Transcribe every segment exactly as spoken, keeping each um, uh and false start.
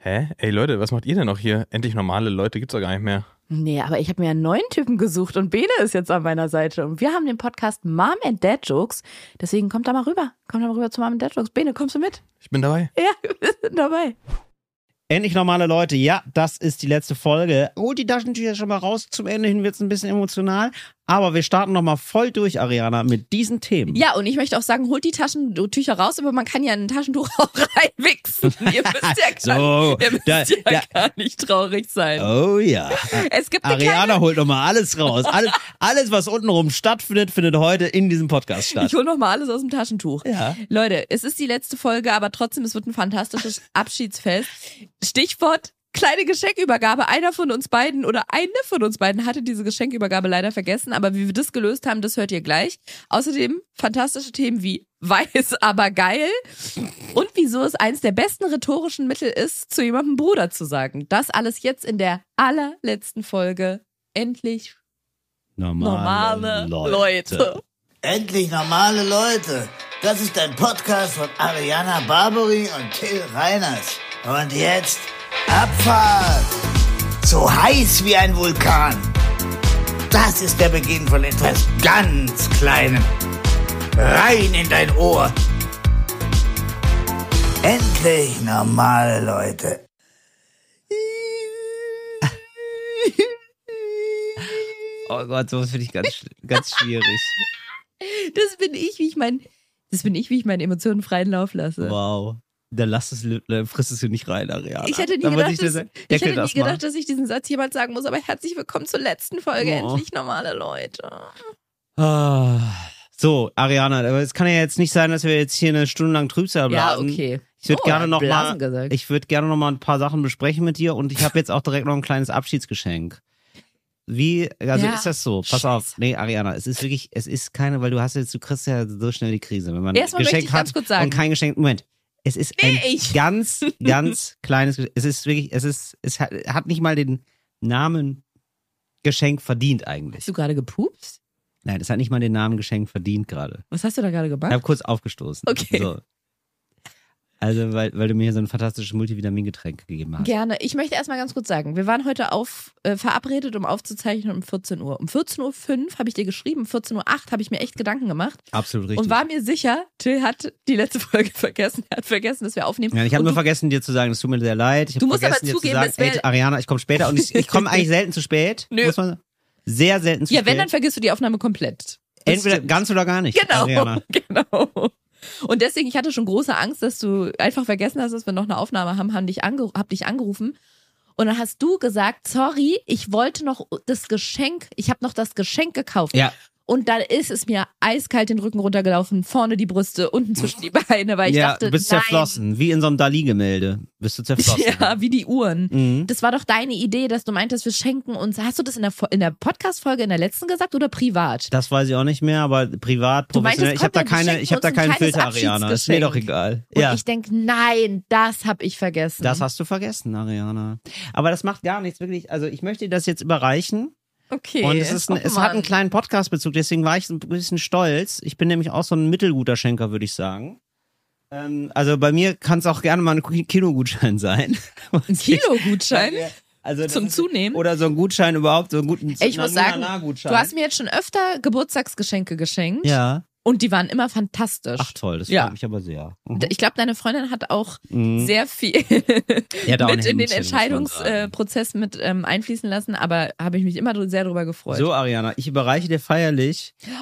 Hä? Ey Leute, was macht ihr denn noch hier? Endlich normale Leute gibt's doch gar nicht mehr. Nee, aber ich habe mir einen neuen Typen gesucht und Bene ist jetzt an meiner Seite. Und wir haben den Podcast Mom and Dad Jokes. Deswegen kommt da mal rüber. Kommt da mal rüber zu Mom and Dad Jokes. Bene, kommst du mit? Ich bin dabei. Ja, wir sind dabei. Endlich normale Leute, ja, das ist die letzte Folge. Holt die Taschentücher schon mal raus, zum Ende hin wird es ein bisschen emotional. Aber wir starten nochmal voll durch, Ariana, mit diesen Themen. Ja, und ich möchte auch sagen, holt die Taschentücher raus, aber man kann ja ein Taschentuch auch reinwichsen. Ihr müsst ja gar, so, ihr müsst da, ja da, gar nicht traurig sein. Oh ja. Es gibt eine Ariana kleine, holt nochmal alles raus. Alles, alles, was untenrum stattfindet, findet heute in diesem Podcast statt. Ich hole nochmal alles aus dem Taschentuch. Ja. Leute, es ist die letzte Folge, aber trotzdem, es wird ein fantastisches Abschiedsfest. Stichwort kleine Geschenkübergabe. Einer von uns beiden oder eine von uns beiden hatte diese Geschenkübergabe leider vergessen, aber wie wir das gelöst haben, das hört ihr gleich. Außerdem fantastische Themen wie weiß, aber geil und wieso es eins der besten rhetorischen Mittel ist, zu jemandem Bruder zu sagen. Das alles jetzt in der allerletzten Folge. Endlich Normale, normale Leute. Leute. Endlich normale Leute. Das ist ein Podcast von Ariana Barbary und Till Reiners. Und jetzt Abfahrt. So heiß wie ein Vulkan. Das ist der Beginn von etwas ganz Kleinem. Rein in dein Ohr. Endlich normale Leute. Oh Gott, sowas finde ich ganz, ganz schwierig. Das bin ich, wie ich mein, das bin ich, wie ich meine Emotionen freien Lauf lasse. Wow. Dann lass es, dann frisst es du nicht rein, Ariana. Ich hätte nie, Dann gedacht, ich dass, das, ich hätte nie das gedacht, mal. dass ich diesen Satz jemand sagen muss, aber herzlich willkommen zur letzten Folge. Oh. Endlich normale Leute. Ah. So, Ariana, aber es kann ja jetzt nicht sein, dass wir jetzt hier eine Stunde lang Trübsal Ja, blasen. okay. Ich würde Oh, gerne noch Blasen mal, gesagt. ich würde gerne noch mal ein paar Sachen besprechen mit dir und ich habe jetzt auch direkt noch ein kleines Abschiedsgeschenk. Wie, also Ja. ist das so? Pass Scheiße. auf, nee, Ariana, es ist wirklich, es ist keine, weil du hast jetzt, du kriegst ja so schnell die Krise, wenn man ein Erstmal möchte Geschenk ich ganz hat kurz sagen. und kein Geschenk. Moment, es ist Nee, ein ich. ganz, ganz kleines, Geschenk. Es ist wirklich, es ist, es hat, hat nicht mal den Namen Geschenk verdient eigentlich. Hast du gerade gepupst? Nein, es hat nicht mal den Namen Geschenk verdient gerade. Was hast du da gerade Ich gemacht? habe kurz aufgestoßen. Okay. So. Also, weil, weil du mir hier so ein fantastisches Multivitamingetränk gegeben hast. Gerne. Ich möchte erstmal ganz kurz sagen, wir waren heute auf, äh, verabredet, um aufzuzeichnen um vierzehn Uhr. Um vierzehn Uhr fünf habe ich dir geschrieben, um vierzehn Uhr acht habe ich mir echt Gedanken gemacht. Absolut richtig. Und war mir sicher, Till hat die letzte Folge vergessen. Er hat vergessen, dass wir aufnehmen. Ja, ich habe Und nur du, vergessen, dir zu sagen, es tut mir sehr leid. Ich Du habe musst aber vergessen, dir zugeben, zu es sagen, wär- ey, Ariana, ich komme später und ich, ich komme eigentlich selten zu spät. Nö. Muss man sagen. Sehr selten zu Ja, spät. wenn, dann vergisst du die Aufnahme komplett. Das Entweder stimmt. ganz oder gar nicht. Genau, Ariana. genau. Und deswegen, ich hatte schon große Angst, dass du einfach vergessen hast, dass wir noch eine Aufnahme haben, haben dich angeru- hab dich angerufen. Und dann hast du gesagt, sorry, ich wollte noch das Geschenk, ich habe noch das Geschenk gekauft. Ja. Und dann ist es mir eiskalt den Rücken runtergelaufen, vorne die Brüste, unten zwischen die Beine, weil ich ja, dachte, du bist nein. zerflossen. Wie in so einem Dali-Gemälde. Bist du zerflossen. Ja, wie die Uhren. Mhm. Das war doch deine Idee, dass du meintest, wir schenken uns. Hast du das in der, Fo- in der Podcast-Folge in der letzten gesagt oder privat? Das weiß ich auch nicht mehr, aber privat, Du meintest, professionell. Ich habe da komm, wir keine, schenken ich habe da uns ein keinen kleines Filter, Ariana. Ist mir doch egal. Und Ja. ich denk, nein, das habe ich vergessen. Das hast du vergessen, Ariana. Aber das macht gar nichts, wirklich. Also ich möchte dir das jetzt überreichen. Okay. Und es, ist ein, Oh, es hat einen Mann. kleinen Podcast-Bezug, deswegen war ich so ein bisschen stolz. Ich bin nämlich auch so ein mittelguter Schenker, würde ich sagen. Ähm, also bei mir kann es auch gerne mal ein Kinogutschein sein. Ein Kilo-Gutschein Also das zum ist- Zunehmen. Oder so ein Gutschein überhaupt, so einen guten Ey, ich muss sagen, Gutschein. du hast mir jetzt schon öfter Geburtstagsgeschenke geschenkt. Ja. Und die waren immer fantastisch. Ach toll, das Ja. freut mich aber sehr. Mhm. Ich glaube, deine Freundin hat auch Mhm. sehr viel Die hat auch ein mit in den Händchen, muss man sagen. Entscheidungsprozess mit ähm, einfließen lassen, aber habe ich mich immer dr- sehr darüber gefreut. So, Ariana, ich überreiche dir feierlich Oh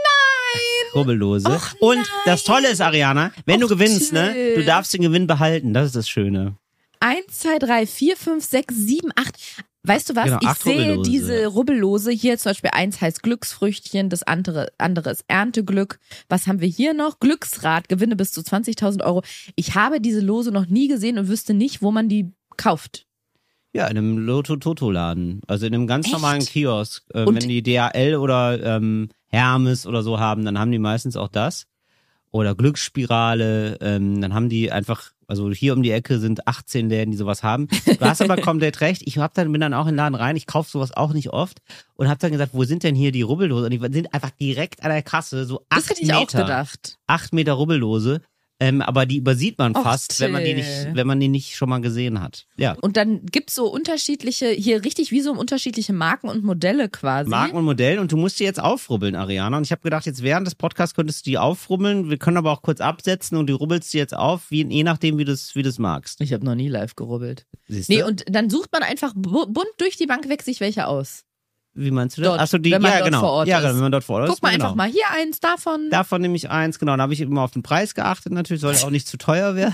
nein! Rubbellose. Och, Und nein. das Tolle ist, Ariana, wenn Och, du gewinnst, ne, Till. du darfst den Gewinn behalten. Das ist das Schöne. Eins, zwei, drei, vier, fünf, sechs, sieben, acht. Weißt du was? Genau, ich acht sehe Rubbellose. diese Rubbellose. Hier zum Beispiel eins heißt Glücksfrüchtchen, das andere, andere ist Ernteglück. Was haben wir hier noch? Glücksrad, Gewinne bis zu zwanzigtausend Euro. Ich habe diese Lose noch nie gesehen und wüsste nicht, wo man die kauft. Ja, in einem Lotto-Toto-Laden. Also in einem ganz Echt? normalen Kiosk. Ähm, Und- wenn die D H L oder ähm, Hermes oder so haben, dann haben die meistens auch das. Oder Glücksspirale. Ähm, dann haben die einfach, also hier um die Ecke sind achtzehn Läden, die sowas haben. Du hast aber komplett recht. Ich hab dann, bin dann auch in den Laden rein. Ich kaufe sowas auch nicht oft. Und hab dann gesagt, wo sind denn hier die Rubbellose? Und die sind einfach direkt an der Kasse, so Das acht hätte ich Meter. auch gedacht. Acht Meter Rubbellose. ähm, aber die übersieht man Och, fast, wenn man die Till. nicht, wenn man die nicht schon mal gesehen hat. Ja. Und dann gibt's so unterschiedliche, hier richtig wie so unterschiedliche Marken und Modelle quasi. Marken und Modellen und du musst die jetzt aufrubbeln, Ariana. Und ich habe gedacht, jetzt während des Podcasts könntest du die aufrubbeln. Wir können aber auch kurz absetzen und du rubbelst die jetzt auf, wie, je nachdem, wie du es wie du's magst. Ich habe noch nie live gerubbelt. Siehst Nee, du? und dann sucht man einfach bu- bunt durch die Bank weg sich welche aus. Wie meinst du das? Dort, Achso, die, wenn man ja, dort genau. vor Ort ja, ist. genau, wenn man dort vor Ort ist. Guck mal genau. einfach mal, hier eins davon. Davon nehme ich eins, genau. Da habe ich immer auf den Preis geachtet, natürlich. Soll ja auch nicht zu teuer werden.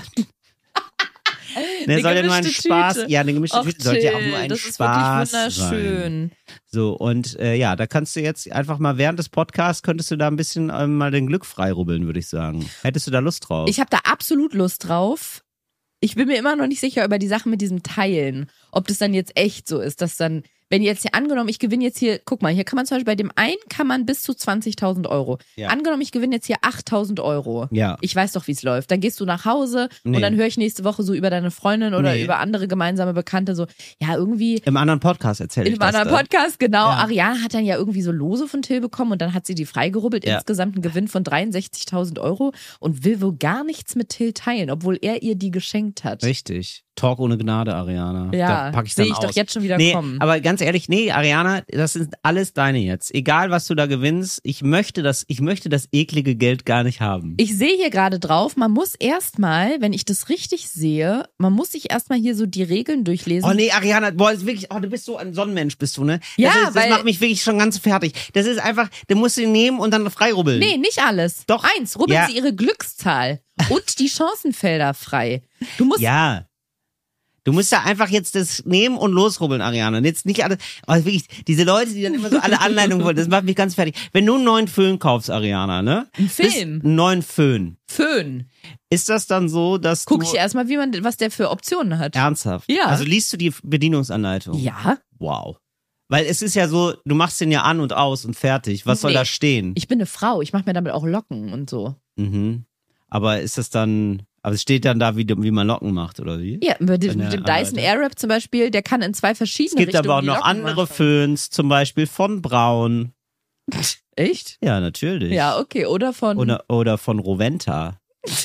Ne, Eine soll ja nur ein gemischte Spaß. Tüte. Ja, eine gemischte Och, Tüte sollte ja auch Till, nur ein das Spaß ist wirklich wunderschön. sein. So, und äh, ja, da kannst du jetzt einfach mal während des Podcasts, könntest du da ein bisschen ähm, mal den Glück freirubbeln, würde ich sagen. Hättest du da Lust drauf? Ich habe da absolut Lust drauf. Ich bin mir immer noch nicht sicher über die Sache mit diesem Teilen. Ob das dann jetzt echt so ist, dass dann, wenn jetzt hier angenommen, ich gewinne jetzt hier, guck mal, hier kann man zum Beispiel bei dem einen kann man bis zu zwanzigtausend Euro. Ja. Angenommen, ich gewinne jetzt hier achttausend Euro. Ja. Ich weiß doch, wie es läuft. Dann gehst du nach Hause Nee. und dann höre ich nächste Woche so über deine Freundin oder Nee. über andere gemeinsame Bekannte so, ja, irgendwie Im anderen Podcast erzähle in ich einem das anderen dann. Podcast, genau. Ja. Ariane hat dann ja irgendwie so Lose von Till bekommen und dann hat sie die freigerubbelt. Ja. Insgesamt einen Gewinn von dreiundsechzigtausend Euro und will wohl gar nichts mit Till teilen, obwohl er ihr die geschenkt hat. Richtig. Talk ohne Gnade, Ariana. Ja, da pack ich sehe dann ich aus. doch jetzt schon wieder nee, kommen. Aber ganz ehrlich, nee, Ariana, das sind alles deine jetzt. Egal, was du da gewinnst, ich möchte das, ich möchte das eklige Geld gar nicht haben. Ich sehe hier gerade drauf, man muss erstmal, wenn ich das richtig sehe, man muss sich erstmal hier so die Regeln durchlesen. Oh nee, Ariana, boah, ist wirklich, oh, du bist so ein Sonnenmensch, bist du, ne? Ja, das, ist, das weil- macht mich wirklich schon ganz fertig. Das ist einfach, du musst sie nehmen und dann freirubbeln. Nee, nicht alles. Doch. Eins, rubbeln Ja. Sie Ihre Glückszahl und die Chancenfelder frei. Du musst Ja. Du musst da einfach jetzt das nehmen und losrubbeln, Ariana. Und jetzt nicht alles, also wirklich, diese Leute, die dann immer so alle Anleitungen wollen, das macht mich ganz fertig. Wenn du einen neuen Föhn kaufst, Ariana, ne? Ein Film. Bist, einen neuen Föhn. Föhn. Ist das dann so, dass Guck du... ich erstmal, wie man, was der für Optionen hat. Ernsthaft? Ja. Also liest du die Bedienungsanleitung? Ja. Wow. Weil es ist ja so, du machst den ja an und aus und fertig. Was soll Nee. da stehen? Ich bin eine Frau, ich mache mir damit auch Locken und so. Mhm. Aber ist das dann, aber es steht dann da, wie, wie man Locken macht, oder wie? Ja, mit dem, Wenn mit dem der Dyson arbeitet. Airwrap zum Beispiel, der kann in zwei Es verschiedene gibt Richtungen aber auch die noch Locken andere machen. Föhns, zum Beispiel von Braun. Echt? Ja, natürlich. Ja, okay. Oder von, oder, Oder, oder von Roventa.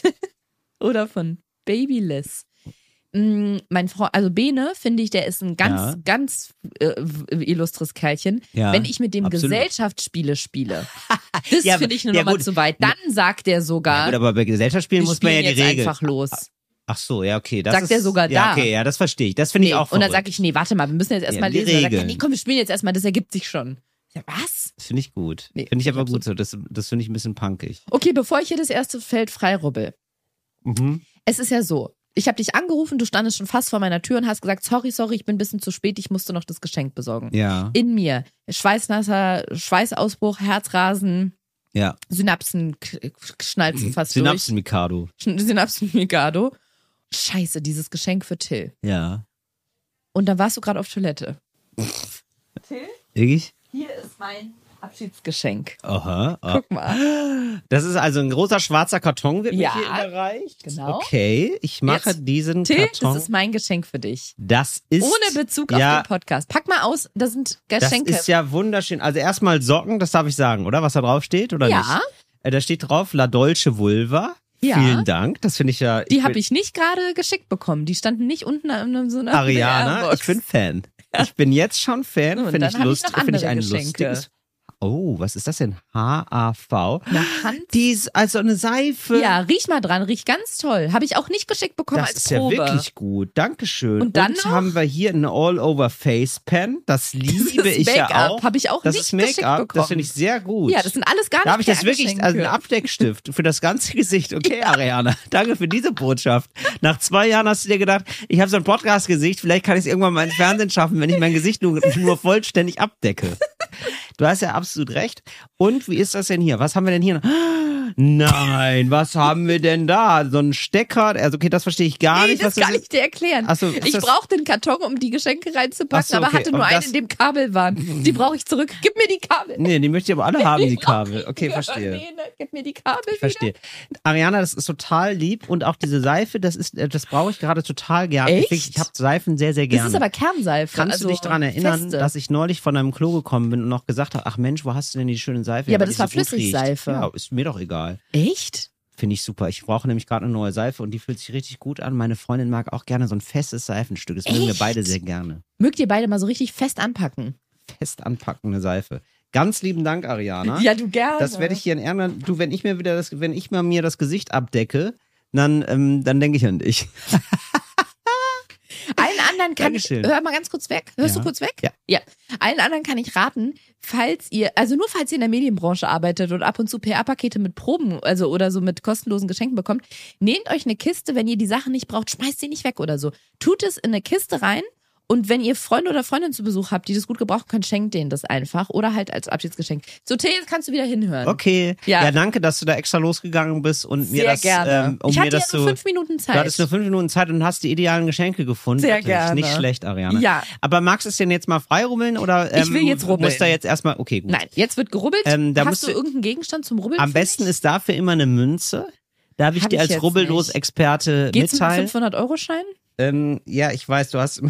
von Babyliss. Mm, mein Freund, also Bene, finde ich, der ist ein ganz, Ja. ganz äh, illustres Kerlchen. Ja, Wenn ich mit dem absolut. Gesellschaftsspiele spiele, das Ja, finde ich eine ja, Nummer gut. zu weit. Dann sagt er sogar, Gut, aber bei Gesellschaftsspielen wir muss man ja spielen die jetzt Regeln. einfach los. Ach so, ja, okay. Das Sagt ist, er sogar ja, da. okay, ja, das verstehe ich. Das finde ich Nee, auch und dann verrückt. sage ich, nee, warte mal, wir müssen jetzt erstmal die lesen. Dann sagt er, Regeln. nee, komm, wir spielen jetzt erstmal, das ergibt sich schon. Ja, was? Das finde ich gut. Nee, finde ich aber ich gut so. Das, das finde ich ein bisschen punkig. Okay, bevor ich hier das erste Feld freirubbel. Mhm. Es ist ja so, ich habe dich angerufen, du standest schon fast vor meiner Tür und hast gesagt, sorry, sorry, ich bin ein bisschen zu spät, ich musste noch das Geschenk besorgen. Ja. In mir, schweißnasser, Schweißausbruch, Herzrasen, Ja. Synapsen k- k- schnalzen fast Synapsen Mikado. durch. Synapsen Mikado. Scheiße, dieses Geschenk für Till. Ja. Und dann warst du gerade auf Toilette. Till, Wirklich? hier ist mein Abschiedsgeschenk. Aha. Ah. Guck mal. Das ist also ein großer schwarzer Karton, wird Ja, mir hier überreicht. genau. Okay, ich mache Jetzt, diesen Till, Karton. das ist mein Geschenk für dich. das ist Ohne Bezug ja, auf den Podcast. Pack mal aus, da sind Das Geschenke. ist ja wunderschön. Also erstmal Socken, das darf ich sagen, oder? Was da drauf steht, oder Ja. nicht? Äh, Da steht drauf La Dolce Vulva. Ja. Vielen Dank. Das finde ich ja. Die ich habe bin- ich nicht gerade geschickt bekommen. Die standen nicht unten in so einer Ariana, Mailbox. ich bin Fan. Ich bin jetzt schon Fan. Und Finde dann ich hab ich lustig. noch Finde ich andere ein Geschenke. lustiges. Oh, was ist das denn? H A V. Eine Hand. Die ist also eine Seife. Ja, riech mal dran, riecht ganz toll. Habe ich auch nicht geschickt bekommen Das als ist ja Probe. wirklich gut. Dankeschön. Und dann noch? haben wir hier eine All-Over-Face-Pen. Das liebe Das ich ja Make-up auch. habe ich auch Das nicht ist geschickt Make-up. bekommen. Das finde ich sehr gut. Ja, das sind alles gar nicht Da habe ich das wirklich, Geschenke. also einen Abdeckstift für das ganze Gesicht. Okay, Ariana, danke für diese Botschaft. Nach zwei Jahren hast du dir gedacht, ich habe so ein Podcast-Gesicht, vielleicht kann ich es irgendwann mal ins Fernsehen schaffen, wenn ich mein Gesicht nur, nur vollständig abdecke. Du hast ja absolut recht. Und wie ist das denn hier? Was haben wir denn hier? Nein, was haben wir denn da? So ein Stecker? Also okay, das verstehe ich gar Nee, nicht. das was kann ich dir erklären. Ach so, ist ich das- brauche den Karton, um die Geschenke reinzupacken, Ach so, aber okay. hatte nur Und einen, das- in dem Kabel waren. Die brauche ich zurück. Gib mir die Kabel. Nee, die möchte ich aber alle haben, die Ich brauch Kabel. die Okay, Kabel. verstehe. Nee, ne, Gib mir die Kabel Ich verstehe. Ariana, das ist total lieb und auch diese Seife, das ist, äh, das brauche ich gerade total gerne. Echt? Ich, ich habe Seifen sehr, sehr wieder. gerne. Das ist aber Kernseife. Kannst also du dich daran erinnern, feste. dass ich neulich von einem Klo gekommen bin und noch gesagt habe, ach Mensch, wo hast du denn die schöne Seife? Ja, aber weil das die war so gut riecht. Flüssigseife. Ja, ist mir doch egal. Echt? Finde ich super. Ich brauche nämlich gerade eine neue Seife und die fühlt sich richtig gut an. Meine Freundin mag auch gerne so ein festes Seifenstück. Das mögen wir Echt? beide sehr gerne. Mögt ihr beide mal so richtig fest anpacken? Fest anpackende Seife. Ganz lieben Dank, Ariana. Ja, du gerne. Das werde ich hier in Ehren. Du, wenn ich mir wieder das, wenn ich mal mir das Gesicht abdecke, dann, ähm, dann denke ich an dich. Allen anderen kann ich, Dankeschön. hör mal ganz kurz weg. Hörst Ja. du kurz weg? Ja. Ja. Allen anderen kann ich raten, falls ihr, also nur falls ihr in der Medienbranche arbeitet und ab und zu P R-Pakete mit Proben, also oder so mit kostenlosen Geschenken bekommt, nehmt euch eine Kiste, wenn ihr die Sachen nicht braucht, schmeißt sie nicht weg oder so. Tut es in eine Kiste rein. Und wenn ihr Freunde oder Freundinnen zu Besuch habt, die das gut gebrauchen können, schenkt denen das einfach. Oder halt als Abschiedsgeschenk. So, Till, jetzt kannst du wieder hinhören. Okay. Ja. Ja, danke, dass du da extra losgegangen bist und mir Sehr das, gerne. ähm, um ich mir hatte das ja nur so. fünf Minuten Du Zeit. hattest nur fünf Minuten Zeit und hast die idealen Geschenke gefunden. Sehr Wirklich gerne. Nicht schlecht, Ariane. Ja. Aber magst du es denn jetzt mal freirubbeln oder ähm, Ich will jetzt rubbeln. Muss da jetzt erstmal, okay, gut. Nein, jetzt wird gerubbelt. Ähm, da Hast musst du du- irgendeinen Gegenstand zum Rubbeln? Am für besten mich? ist dafür immer eine Münze. Darf ich Hab dir ich als jetzt Rubbellos-Experte Geht's mit einem mitteilen? fünfhundert-Euro-Schein? Ähm, ja, ich weiß, du hast.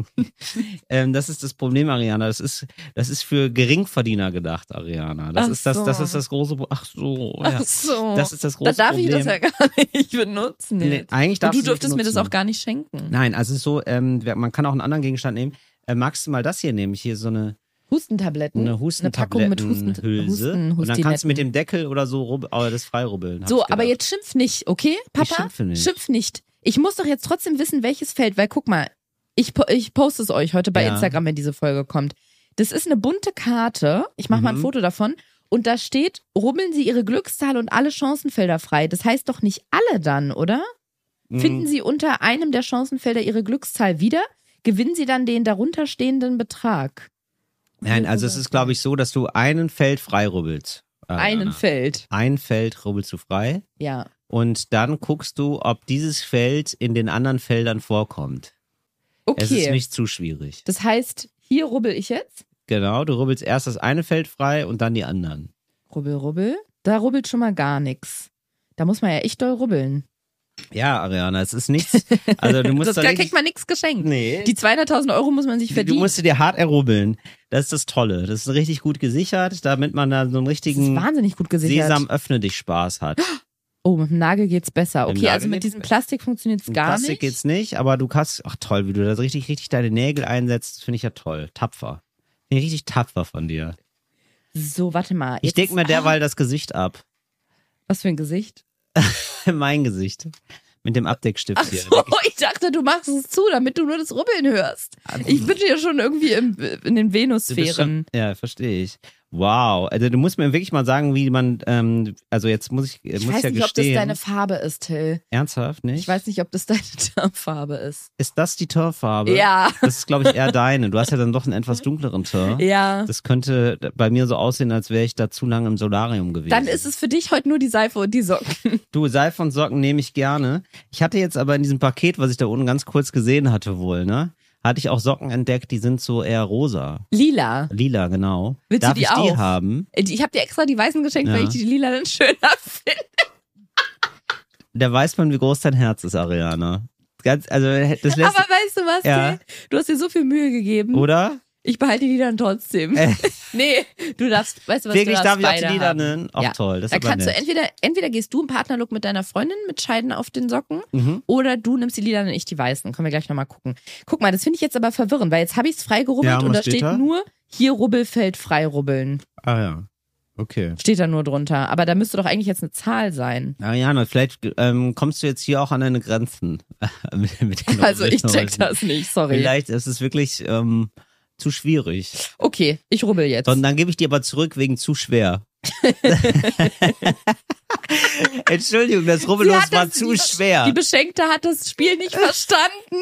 ähm, das ist das Problem, Ariana. Das ist, das ist für Geringverdiener gedacht, Ariana. Das Ach ist das, das so. ist das große. Ach so. Ja. Ach so. Das ist das Da große darf Problem. ich das ja gar nicht benutzen. Nee, jetzt. eigentlich Und darfst du du dürftest nicht mir das benutzen. auch gar nicht schenken. Nein, also es ist so, ähm, wer- man kann auch einen anderen Gegenstand nehmen. Äh, magst du mal das hier nehmen? Hier so eine, Hustentabletten. eine Eine Packung mit Husten, Hustentablettenhülse. Husten, Und dann kannst du mit Hustinetten. dem Deckel oder so rubb- aber das freirubbeln. hab So, ich aber gedacht. jetzt schimpf nicht, okay, Papa? schimpfe nicht. Schimpf nicht. Ich muss doch jetzt trotzdem wissen, welches fällt, weil guck mal, ich, po- ich poste es euch heute bei Ja. Instagram, wenn diese Folge kommt. Das ist eine bunte Karte. Ich mache mal ein Mhm. Foto davon. Und da steht, rubbeln Sie Ihre Glückszahl und alle Chancenfelder frei. Das heißt doch nicht alle dann, oder? Mhm. Finden Sie unter einem der Chancenfelder Ihre Glückszahl wieder, gewinnen Sie dann den darunterstehenden Betrag. Nein, also es ist, glaube ich, so, dass du einen Feld freirubbelst. Ariana. Einen Feld. Ein Feld rubbelst du frei. Ja. Und dann guckst du, ob dieses Feld in den anderen Feldern vorkommt. Es ist Okay. nicht zu schwierig. Das heißt, hier rubbel ich jetzt. Genau, du rubbelst erst das eine Feld frei und dann die anderen. Rubbel, rubbel. Da rubbelt schon mal gar nichts. Da muss man ja echt doll rubbeln. Ja, Ariana, es ist nichts. Also du musst Das da da richtig, kriegt man nichts geschenkt. Nee. Die zweihunderttausend Euro muss man sich Du verdienen. musst dir hart errubbeln. Das ist das Tolle. Das ist richtig gut gesichert, damit man da so einen das ist richtigen wahnsinnig gut gesichert. Sesam öffne dich Spaß hat. Oh, mit dem Nagel geht's besser. Mit dem Okay, Nagel also mit geht's diesem besser. Plastik funktioniert's Mit gar Plastik nicht. geht's nicht, aber du kannst, ach toll, wie du da richtig, richtig deine Nägel einsetzt, finde ich ja toll. Tapfer. Finde ich richtig tapfer von dir. So, warte mal. Ich Jetzt- denke mir ah, derweil das Gesicht ab. Was für ein Gesicht? Mein Gesicht. Mit dem Abdeckstift Ach hier. so, ich dachte, du machst es zu, damit du nur das Rubbeln hörst. Ich bin ja schon irgendwie im, in den Du bist Venusphären. schon, ja, verstehe ich. Wow. Also du musst mir wirklich mal sagen, wie man, ähm, also jetzt muss ich, Ich muss weiß ja nicht, ob das gestehen. deine Farbe ist, Till. Ernsthaft, nicht? Ich weiß nicht, ob das deine Tarnfarbe ist. Ist das die Torfarbe? Ja. Das ist, glaube ich, eher deine. Du hast ja dann doch einen etwas dunkleren Tor. Ja. Das könnte bei mir so aussehen, als wäre ich da zu lange im Solarium gewesen. Dann ist es für dich heute nur die Seife und die Socken. Du, Seife und Socken nehme ich gerne. Ich hatte jetzt aber in diesem Paket, was ich da unten ganz kurz gesehen hatte wohl, ne? Hatte ich auch Socken entdeckt, die sind so eher rosa. Lila. Lila, genau. Willst du Darf die ich die auch? haben? Ich habe dir extra die weißen geschenkt, Ja. weil ich die lila dann schöner finde. Da weiß man, wie groß dein Herz ist, Ariana. Ganz, also das lässt, Aber weißt du was, Ja. Till? Du hast dir so viel Mühe gegeben. oder? Ich behalte die dann trotzdem. Äh. Nee, du darfst, weißt du was, Wirklich, du darf darfst ich auch beide die Lieder haben. nennen? Ach Ja. toll, das ist Da aber kannst du nett. entweder, entweder gehst du im Partnerlook mit deiner Freundin mit Scheiden auf den Socken Mhm. oder du nimmst die Lieder und ich die weißen. Können wir gleich nochmal gucken. Guck mal, das finde ich jetzt aber verwirrend, weil jetzt habe ich es freigerubbelt Ja, und und was da steht steht da? nur, hier Rubbelfeld freirubbeln. Ah ja, okay. Steht da nur drunter. Aber da müsste doch eigentlich jetzt eine Zahl sein. Ariana, vielleicht ähm, kommst du jetzt hier auch an deine Grenzen. mit, mit den Also ich check Rubbelhäusen. das nicht, sorry. Vielleicht ist es wirklich ähm, zu schwierig. Okay, ich rubbel jetzt. Und dann gebe ich dir aber zurück wegen zu schwer. Entschuldigung, das Sie Rubbellos hat war das- zu die, schwer. Die Beschenkte hat das Spiel nicht verstanden.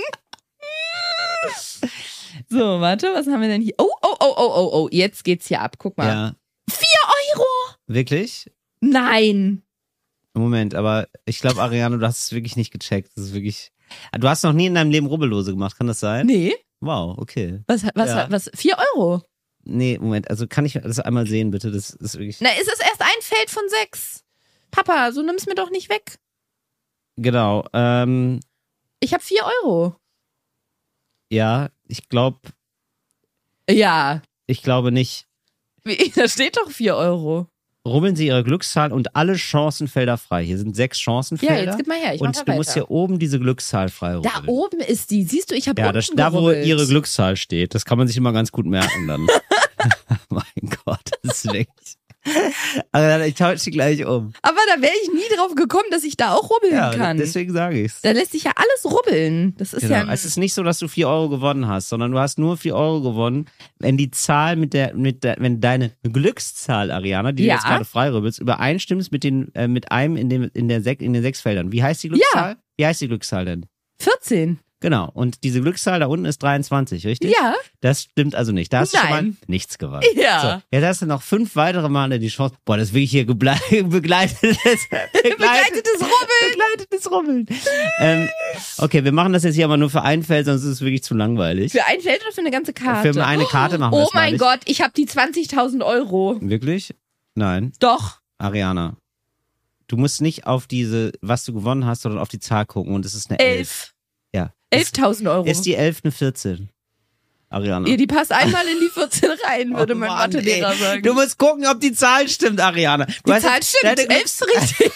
So, warte, was haben wir denn hier? Oh, oh, oh, oh, oh, oh, jetzt geht's hier ab. Guck mal. Ja, Vier Euro? wirklich? Nein. Moment, aber ich glaube, Ariane, du hast es wirklich nicht gecheckt. Das ist wirklich. Du hast noch nie in deinem Leben Rubbellose gemacht, kann das sein? Nee. Wow, okay. Was, was, Ja. was? Vier Euro? Nee, Moment, also kann ich das einmal sehen, bitte? Das ist wirklich. Na, ist es erst ein Feld von sechs. Papa, so nimm's mir doch nicht weg. Genau. Ähm, Ich habe vier Euro. ja, ich glaube, Ja. ich glaube nicht. Wie, da steht doch vier Euro. rubbeln Sie Ihre Glückszahl und alle Chancenfelder frei. Hier sind sechs Chancenfelder. Ja, jetzt gib mal her, ich mach Und mal du musst weiter. hier oben diese Glückszahl frei rubbeln. Da oben ist die. Siehst du, ich habe Ja, unten das, da wo gerubbelt. Ihre Glückszahl steht. Das kann man sich immer ganz gut merken dann. Mein Gott, das ist wirklich... Also ich tausche die gleich um. Aber da wäre ich nie drauf gekommen, dass ich da auch rubbeln Ja, kann. deswegen sage ich's. Da lässt sich ja alles rubbeln. Das ist Genau. ja ein, Es ist nicht so, dass du vier Euro gewonnen hast, sondern du hast nur vier Euro gewonnen, wenn die Zahl mit der, mit der, wenn deine Glückszahl, Ariana, die Ja. du jetzt gerade freirübbelst, übereinstimmt mit den, äh, mit einem in dem, in der sech, in den sechs Feldern. Wie heißt die Glückszahl? Wie heißt die Glückszahl denn? vierzehn. Genau. Und diese Glückszahl da unten ist dreiundzwanzig, richtig? Ja. Das stimmt also nicht. Da hast du schon mal Nein. nichts gewonnen. Ja. So, jetzt hast du noch fünf weitere Male die Chance. Boah, das will ich hier geble- begleitetes, Begleitetes Rubbeln. begleitetes Rubbeln. ähm, okay, wir machen das jetzt hier aber nur für ein Feld, sonst ist es wirklich zu langweilig. Für ein Feld oder für eine ganze Karte? Für eine Karte machen wir Oh das mal mein nicht. Gott, ich habe die zwanzigtausend Euro. Wirklich? Nein. Doch. Ariana, du musst nicht auf diese, was du gewonnen hast, sondern auf die Zahl gucken und es ist eine elf. Elf. Ja. elftausend Euro. Ist die elf eine vierzehn? Ariana. Ja, die passt einmal in die vierzehn rein, würde Oh mein Mann, Mathelehrer ey. sagen. Du musst gucken, ob die Zahl stimmt, Ariana. Du die hast Zahl jetzt- stimmt. Deine elf ist richtig.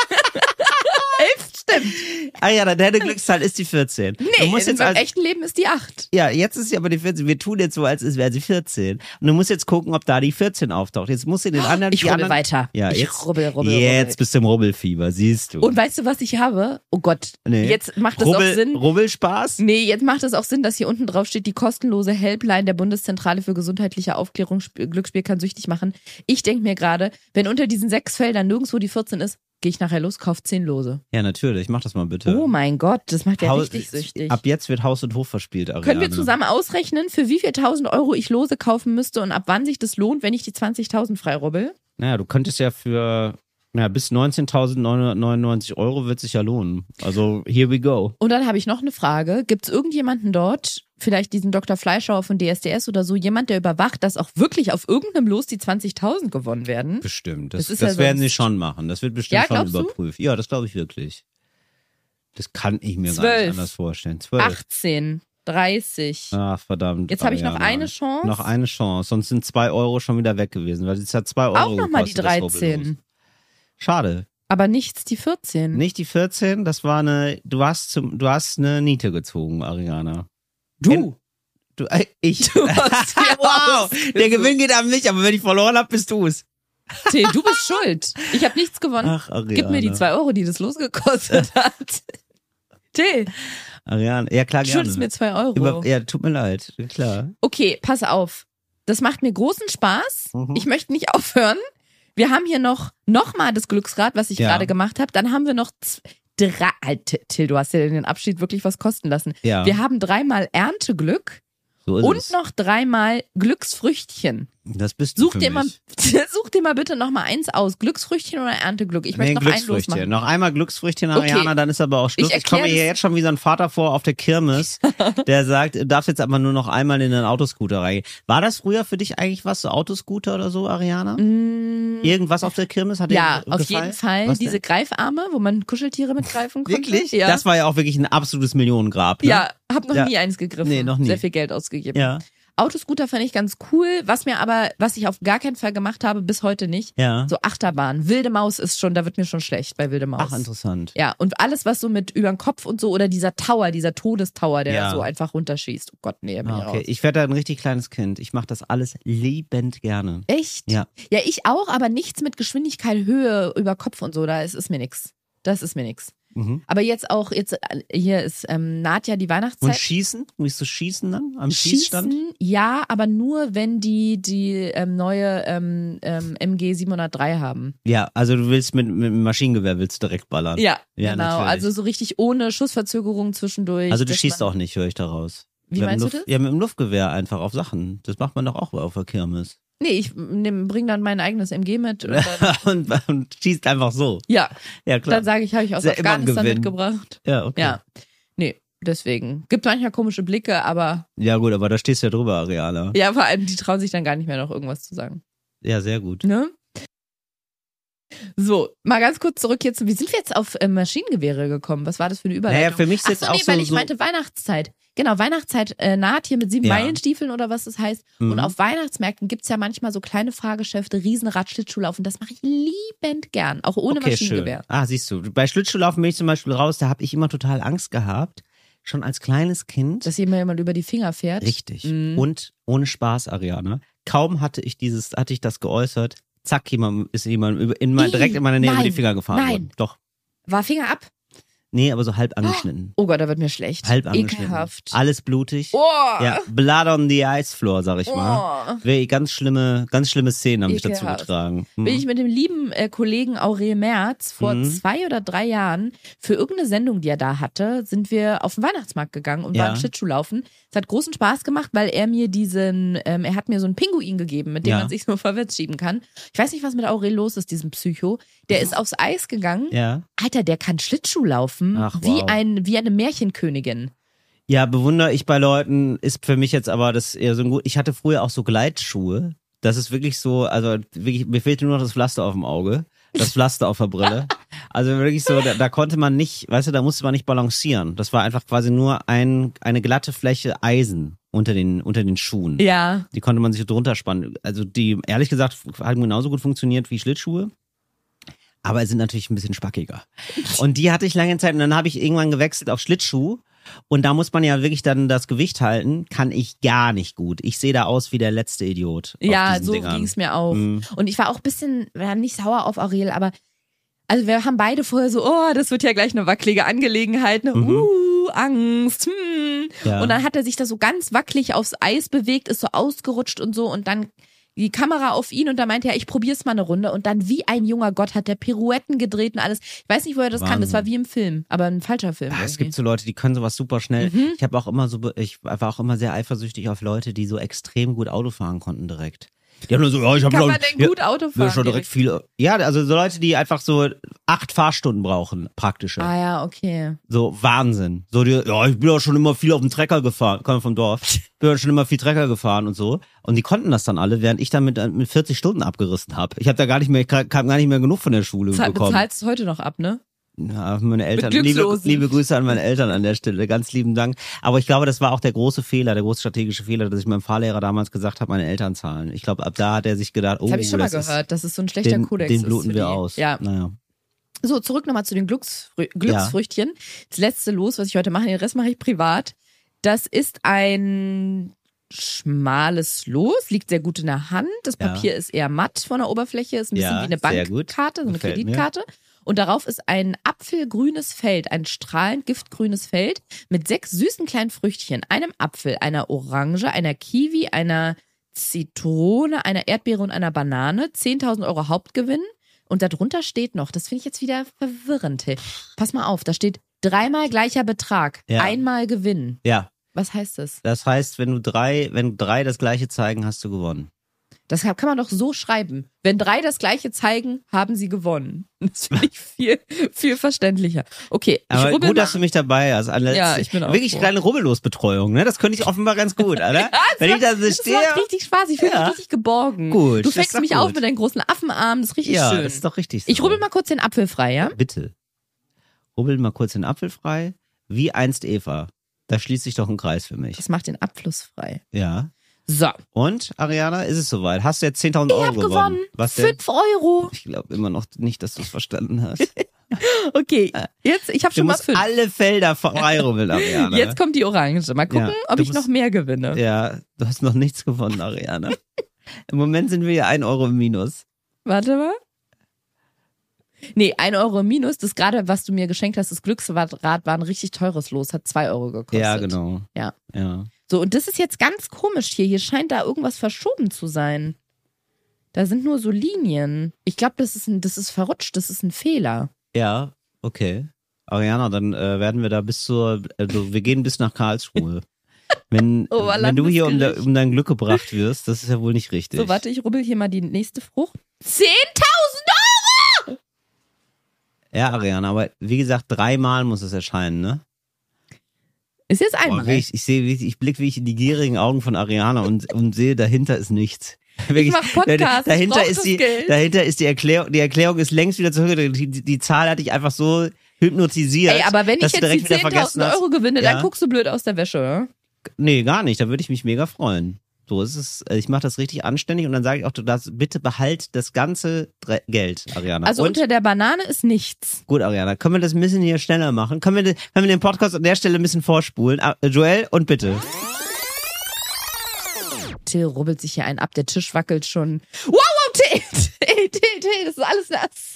elf stimmt. Ariana, deine Glückszahl ist die vierzehn. Nee, du musst in jetzt meinem als, echten Leben ist die acht. ja, jetzt ist sie aber die vierzehn. Wir tun jetzt so, als wäre sie vierzehn. Und du musst jetzt gucken, ob da die vierzehn auftaucht. Jetzt musst du den anderen... Ich die rubbel anderen, weiter. Ja, ich jetzt, rubbel, rubbel, Jetzt rubbel. bist du im Rubbelfieber, siehst du. Und weißt du, was ich habe? Oh Gott, Nee. jetzt macht es Rubbel, auch Sinn. Rubbelspaß? Nee, jetzt macht es auch Sinn, dass hier unten drauf steht, die kostenlose Helpline der Bundeszentrale für gesundheitliche Aufklärung, Sp- Glücksspiel kann süchtig machen. Ich denke mir gerade, wenn unter diesen sechs Feldern nirgendwo die vierzehn ist, gehe ich nachher los, kauf zehn Lose. Ja, natürlich. Mach das mal bitte. Oh mein Gott, das macht ja Haus- richtig süchtig. Ab jetzt wird Haus und Hof verspielt, Ariana. Können wir zusammen ausrechnen, für wie viel tausend Euro ich Lose kaufen müsste und ab wann sich das lohnt, wenn ich die zwanzigtausend freirubbel? Naja, du könntest ja für... Naja, bis neunzehntausendneunhundertneunundneunzig Euro wird sich ja lohnen. Also, here we go. Und dann habe ich noch eine Frage. Gibt es irgendjemanden dort, vielleicht diesen Doktor Fleischhauer von D S D S oder so, jemand, der überwacht, dass auch wirklich auf irgendeinem Los die zwanzigtausend gewonnen werden? Bestimmt. Das, Das das, ist ja werden sonst- sie schon machen. Das wird bestimmt Ja, schon glaubst du? überprüft. Ja, das glaube ich wirklich. Das kann ich mir gar Zwölf. nicht anders vorstellen. Zwölf. achtzehn, dreißig. Ach, verdammt. Jetzt habe ich noch Ariana. eine Chance. Noch eine Chance. Sonst sind zwei Euro schon wieder weg gewesen, weil es hat zwei Euro Auch nochmal die gekostet, das Rubbellos. dreizehn. Schade. Aber nichts die vierzehn. Nicht die vierzehn, das war eine, du hast zum, du hast eine Niete gezogen, Ariana. Du. Du, äh, ich. Du hast die Wow, der Gewinn geht an mich, aber wenn ich verloren habe, bist du es. Till, du bist schuld. Ich habe nichts gewonnen. Ach, Ariana. Gib mir die zwei Euro, die das losgekostet hat. Till, Ariana, ja klar, du gerne. schuldest mir zwei Euro. Über, ja, tut mir leid, klar. Okay, pass auf. Das macht mir großen Spaß. Mhm. Ich möchte nicht aufhören. Wir haben hier noch, noch mal das Glücksrad, was ich Ja. gerade gemacht habe. Dann haben wir noch z- drei. Alter, Till, du hast ja den Abschied wirklich was kosten lassen. Ja, Wir haben dreimal Ernteglück so ist und es. noch dreimal Glücksfrüchtchen. Das bist du Such für dir, mal, mich. such dir mal bitte noch mal eins aus. Glücksfrüchtchen oder Ernteglück? Ich möchte Nee, noch ein Glücksfrüchtchen. losmachen. Noch einmal Glücksfrüchtchen, Ariana, Okay. dann ist aber auch Schluss. Ich Ich, komme erklär mir das- jetzt schon wie so ein Vater vor auf der Kirmes, der sagt, du darfst jetzt aber nur noch einmal in den Autoscooter rein. War das früher für dich eigentlich was, so Autoscooter oder so, Ariana? Mm, Irgendwas auf der Kirmes hat dir ja, gefallen? auf jeden Fall. Was Diese denn? Greifarme, wo man Kuscheltiere mitgreifen konnte. Wirklich? Ja. Das war ja auch wirklich ein absolutes Millionengrab. Ne? ja, hab noch Ja. nie eins gegriffen. Nee, noch nie. Sehr viel Geld ausgegeben. Ja. Autoscooter fand ich ganz cool. Was mir aber, was ich auf gar keinen Fall gemacht habe, bis heute nicht, Ja. so Achterbahn. Wilde Maus ist schon, da wird mir schon schlecht bei Wilde Maus. Ach, interessant. Ja, und alles, was so mit über den Kopf und so, oder dieser Tower, dieser Todestower, der Ja. so einfach runterschießt. Oh Gott, nee, da bin ich Ah, okay, raus. ich werde da ein richtig kleines Kind. Ich mache das alles liebend gerne. Echt? Ja. Ja, ich auch, aber nichts mit Geschwindigkeit, Höhe, über Kopf und so, da ist, ist mir nix. Das ist mir nix. Mhm. Aber jetzt auch, jetzt äh, hier ist ähm, naht ja die Weihnachtszeit. Und schießen? Willst du schießen dann am Schießstand? Schießen, ja, aber nur, wenn die die ähm, neue ähm, ähm, M G siebenhundertdrei haben. Ja, also du willst mit, mit dem Maschinengewehr willst du direkt ballern. Ja, Ja, genau. natürlich. Also so richtig ohne Schussverzögerung zwischendurch. Also du dass schießt man- auch nicht, höre ich daraus. Wie Mit dem meinst du Luft- das? Ja, mit dem Luftgewehr einfach auf Sachen. Das macht man doch auch auf der Kirmes. Nee, ich nehm, bring dann mein eigenes M G mit. Und dann, und, und schießt einfach so. ja, Ja, klar. dann sage ich, habe ich aus Ist ja immer ein Afghanistan Gewinn. mitgebracht. Ja, okay. Ja, nee, deswegen. Gibt manchmal komische Blicke, aber Ja, gut, aber da stehst du ja drüber, Ariana. ja, vor allem, die trauen sich dann gar nicht mehr noch irgendwas zu sagen. Ja, sehr gut. Ne? So, mal ganz kurz zurück jetzt. Wie sind wir jetzt auf äh, Maschinengewehre gekommen? Was war das für eine Überleitung? Naja, für mich ist Ach jetzt so, auch nee, so, weil ich so meinte Weihnachtszeit. Genau, Weihnachtszeit äh, naht hier mit sieben Ja. Meilenstiefeln oder was das heißt. Mhm. Und auf Weihnachtsmärkten gibt's ja manchmal so kleine Fahrgeschäfte, Riesenrad, Schlittschuhlaufen. Das mache ich liebend gern, auch ohne Okay, Maschinengewehr. schön. Ah, siehst du. Bei Schlittschuhlaufen bin ich zum Beispiel raus, da habe ich immer total Angst gehabt. Schon als kleines Kind. Dass jemand jemand über die Finger fährt. Richtig. Mhm. Und ohne Spaß, Ariane. Kaum hatte ich dieses, hatte ich das geäußert, zack, jemand ist jemand über, in mein, Ih, direkt in meine Nähe über die nein, Finger gefahren nein. worden. Doch. War Finger ab. Nee, aber so halb angeschnitten. Oh Gott, da wird mir schlecht. Halb angeschnitten. Ekelhaft. Alles blutig. Oh. Ja, Blood on the Ice Floor, sag ich mal. Oh. Weh, ganz schlimme, ganz schlimme Szenen haben mich dazu Ekelhaft. getragen. Hm. Bin ich mit dem lieben äh, Kollegen Aurel Merz vor Mhm. zwei oder drei Jahren für irgendeine Sendung, die er da hatte, sind wir auf den Weihnachtsmarkt gegangen und Ja. waren Schlittschuhlaufen. Es hat großen Spaß gemacht, weil er mir diesen, ähm, er hat mir so einen Pinguin gegeben, mit dem Ja. man sich so vorwärts schieben kann. Ich weiß nicht, was mit Aurel los ist, diesem Psycho. Der ist aufs Eis gegangen. Ja. Alter, der kann Schlittschuh laufen, Ach, wie wow. ein wie eine Märchenkönigin. Ja, bewundere ich bei Leuten, ist für mich jetzt aber das eher so ein gut. Ich hatte früher auch so Gleitschuhe. Das ist wirklich so, also wirklich, mir fehlte nur noch das Pflaster auf dem Auge, das Pflaster auf der Brille. Also wirklich so, da, da konnte man nicht, weißt du, da musste man nicht balancieren. Das war einfach quasi nur ein, eine glatte Fläche Eisen unter den, unter den Schuhen. Ja. Die konnte man sich so drunter spannen. Also die, ehrlich gesagt, haben genauso gut funktioniert wie Schlittschuhe. Aber sind natürlich ein bisschen spackiger. Und die hatte ich lange Zeit und dann habe ich irgendwann gewechselt auf Schlittschuh. Und da muss man ja wirklich dann das Gewicht halten. Kann ich gar nicht gut. Ich sehe da aus wie der letzte Idiot. auf Ja, diesen so Dingern. ging es mir auch. Mhm. Und ich war auch ein bisschen, war nicht sauer auf Aurel, aber also wir haben beide vorher so, oh, das wird ja gleich eine wackelige Angelegenheit, ne? Mhm. Uh, Angst. Hm. Ja. Und dann hat er sich da so ganz wackelig aufs Eis bewegt, ist so ausgerutscht und so und dann die Kamera auf ihn und da meinte er, ich probier's mal eine Runde und dann wie ein junger Gott hat der Pirouetten gedreht und alles. Ich weiß nicht, wo er das kann, das Wahnsinn. war wie im Film, aber ein falscher Film. Ja, es irgendwie. gibt so Leute, die können sowas super schnell. Mhm. Ich habe auch immer so, be- ich war auch immer sehr eifersüchtig auf Leute, die so extrem gut Auto fahren konnten direkt. Die haben nur so, ja, ich habe Kann schon, man denn gut Auto ja, fahren? schon direkt viele. Ja, also so Leute, die einfach so acht Fahrstunden brauchen, praktische. Ah ja, okay. So Wahnsinn. So die, ja, ich bin auch schon immer viel auf dem Trecker gefahren, komme vom Dorf. Bin auch schon immer viel Trecker gefahren und so. Und die konnten das dann alle, während ich dann mit, mit vierzig Stunden abgerissen habe. Ich habe da gar nicht mehr, kam gar nicht mehr genug von der Schule Zahl, bekommen. bezahlst du heute noch ab, ne? Ja, meine Eltern. Liebe, Glückslosen. liebe Grüße an meine Eltern an der Stelle. Ganz lieben Dank. Aber ich glaube, das war auch der große Fehler, der große strategische Fehler, dass ich meinem Fahrlehrer damals gesagt habe, meine Eltern zahlen. Ich glaube, ab da hat er sich gedacht, oh, Das habe ich schon mal das ist- gehört, dass es so ein schlechter den, Kodex den ist. bluten für wir die. aus. Ja. Naja. So, zurück nochmal zu den Glücksfrü Glücksfrüchtchen. Das letzte Los, was ich heute mache, den Rest mache ich privat. Das ist ein schmales Los, liegt sehr gut in der Hand. Das Ja. Papier ist eher matt von der Oberfläche, ist ein bisschen Ja, wie eine sehr gut. Bankkarte, so eine Gefällt mir. Kreditkarte. Und darauf ist ein apfelgrünes Feld, ein strahlend giftgrünes Feld mit sechs süßen kleinen Früchtchen, einem Apfel, einer Orange, einer Kiwi, einer Zitrone, einer Erdbeere und einer Banane. zehntausend Euro Hauptgewinn. Und darunter steht noch, das finde ich jetzt wieder verwirrend. Hey. Pass mal auf, da steht dreimal gleicher Betrag, Ja. einmal Gewinn. Ja. Was heißt das? Das heißt, wenn du drei, wenn drei das gleiche zeigen, hast du gewonnen. Das kann man doch so schreiben. Wenn drei das gleiche zeigen, haben sie gewonnen. Das finde ich viel, viel verständlicher. Okay, ich Aber rubbel gut, mal. dass du mich dabei hast. Alle- Ja, ich bin auch Wirklich froh. kleine Rubbellosbetreuung, ne? Das könnte ich offenbar ganz gut, oder? Wenn ich da so Das stehe. macht richtig Spaß, ich fühle Ja. mich richtig geborgen. Gut, Du das ist fängst doch mich gut. auf mit deinen großen Affenarmen, das ist richtig Ja, schön. das ist doch richtig so. Ich rubbel mal kurz den Apfel frei, ja? Bitte. Rubbel mal kurz den Apfel frei. Wie einst Eva. Da schließt sich doch ein Kreis für mich. Das macht den Abfluss frei. Ja. So, Und, Ariana, ist es soweit? Hast du jetzt zehntausend ich Euro habe gewonnen? gewonnen. Was denn? Fünf Euro. Ich glaube immer noch nicht, dass du es verstanden hast. Okay, jetzt, ich habe Du schon mal musst fünf. alle Felder freirubbeln, Ariana. Jetzt kommt die Orange. Mal gucken, Ja, ob du ich musst- noch mehr gewinne. Ja, du hast noch nichts gewonnen, Ariana. Im Moment sind wir ja ein Euro im Minus. Warte mal. Nee, ein Euro im Minus. Das gerade, was du mir geschenkt hast, das Glücksrad war ein richtig teures Los, hat zwei Euro gekostet. Ja, genau. Ja. Ja. So, und das ist jetzt ganz komisch hier. Hier scheint da irgendwas verschoben zu sein. Da sind nur so Linien. Ich glaube, das ist ein, das ist verrutscht, das ist ein Fehler. Ja, okay. Ariana, dann äh, werden wir da bis zur, also wir gehen bis nach Karlsruhe. Wenn, wenn du hier um, de, um dein Glück gebracht wirst, das ist ja wohl nicht richtig. So, warte, ich rubbel hier mal die nächste Frucht. zehntausend Euro! Ja, Ariana, aber wie gesagt, dreimal muss es erscheinen, ne? Ist jetzt Boah, einmal. wie ich, ich sehe, wie ich, ich blicke wie ich in die gierigen Augen von Ariana und, und sehe, dahinter ist nichts. Wirklich, mach Podcast, dahinter ich brauch ist das die, Geld. dahinter ist die Erklärung, die Erklärung ist längst wieder zurück. Die, die, die Zahl hatte ich einfach so hypnotisiert. Ey, aber wenn ich dass du jetzt die direkt wieder vergessen zehntausend hast. Euro gewinne, Ja. dann guckst du blöd aus der Wäsche, oder? Nee, gar nicht. Da würde ich mich mega freuen. So ist es. Ich mache das richtig anständig und dann sage ich auch, du darfst, bitte behalt das ganze Dre- Geld, Ariana. Also und, unter der Banane ist nichts. gut, Ariana, können wir das ein bisschen hier schneller machen? Können wir, können wir den Podcast an der Stelle ein bisschen vorspulen? Ah, Joel, und bitte. Till rubbelt sich hier einen ab, der Tisch wackelt schon. Wow, wow, Till, Till, Till, Till, das ist alles nass.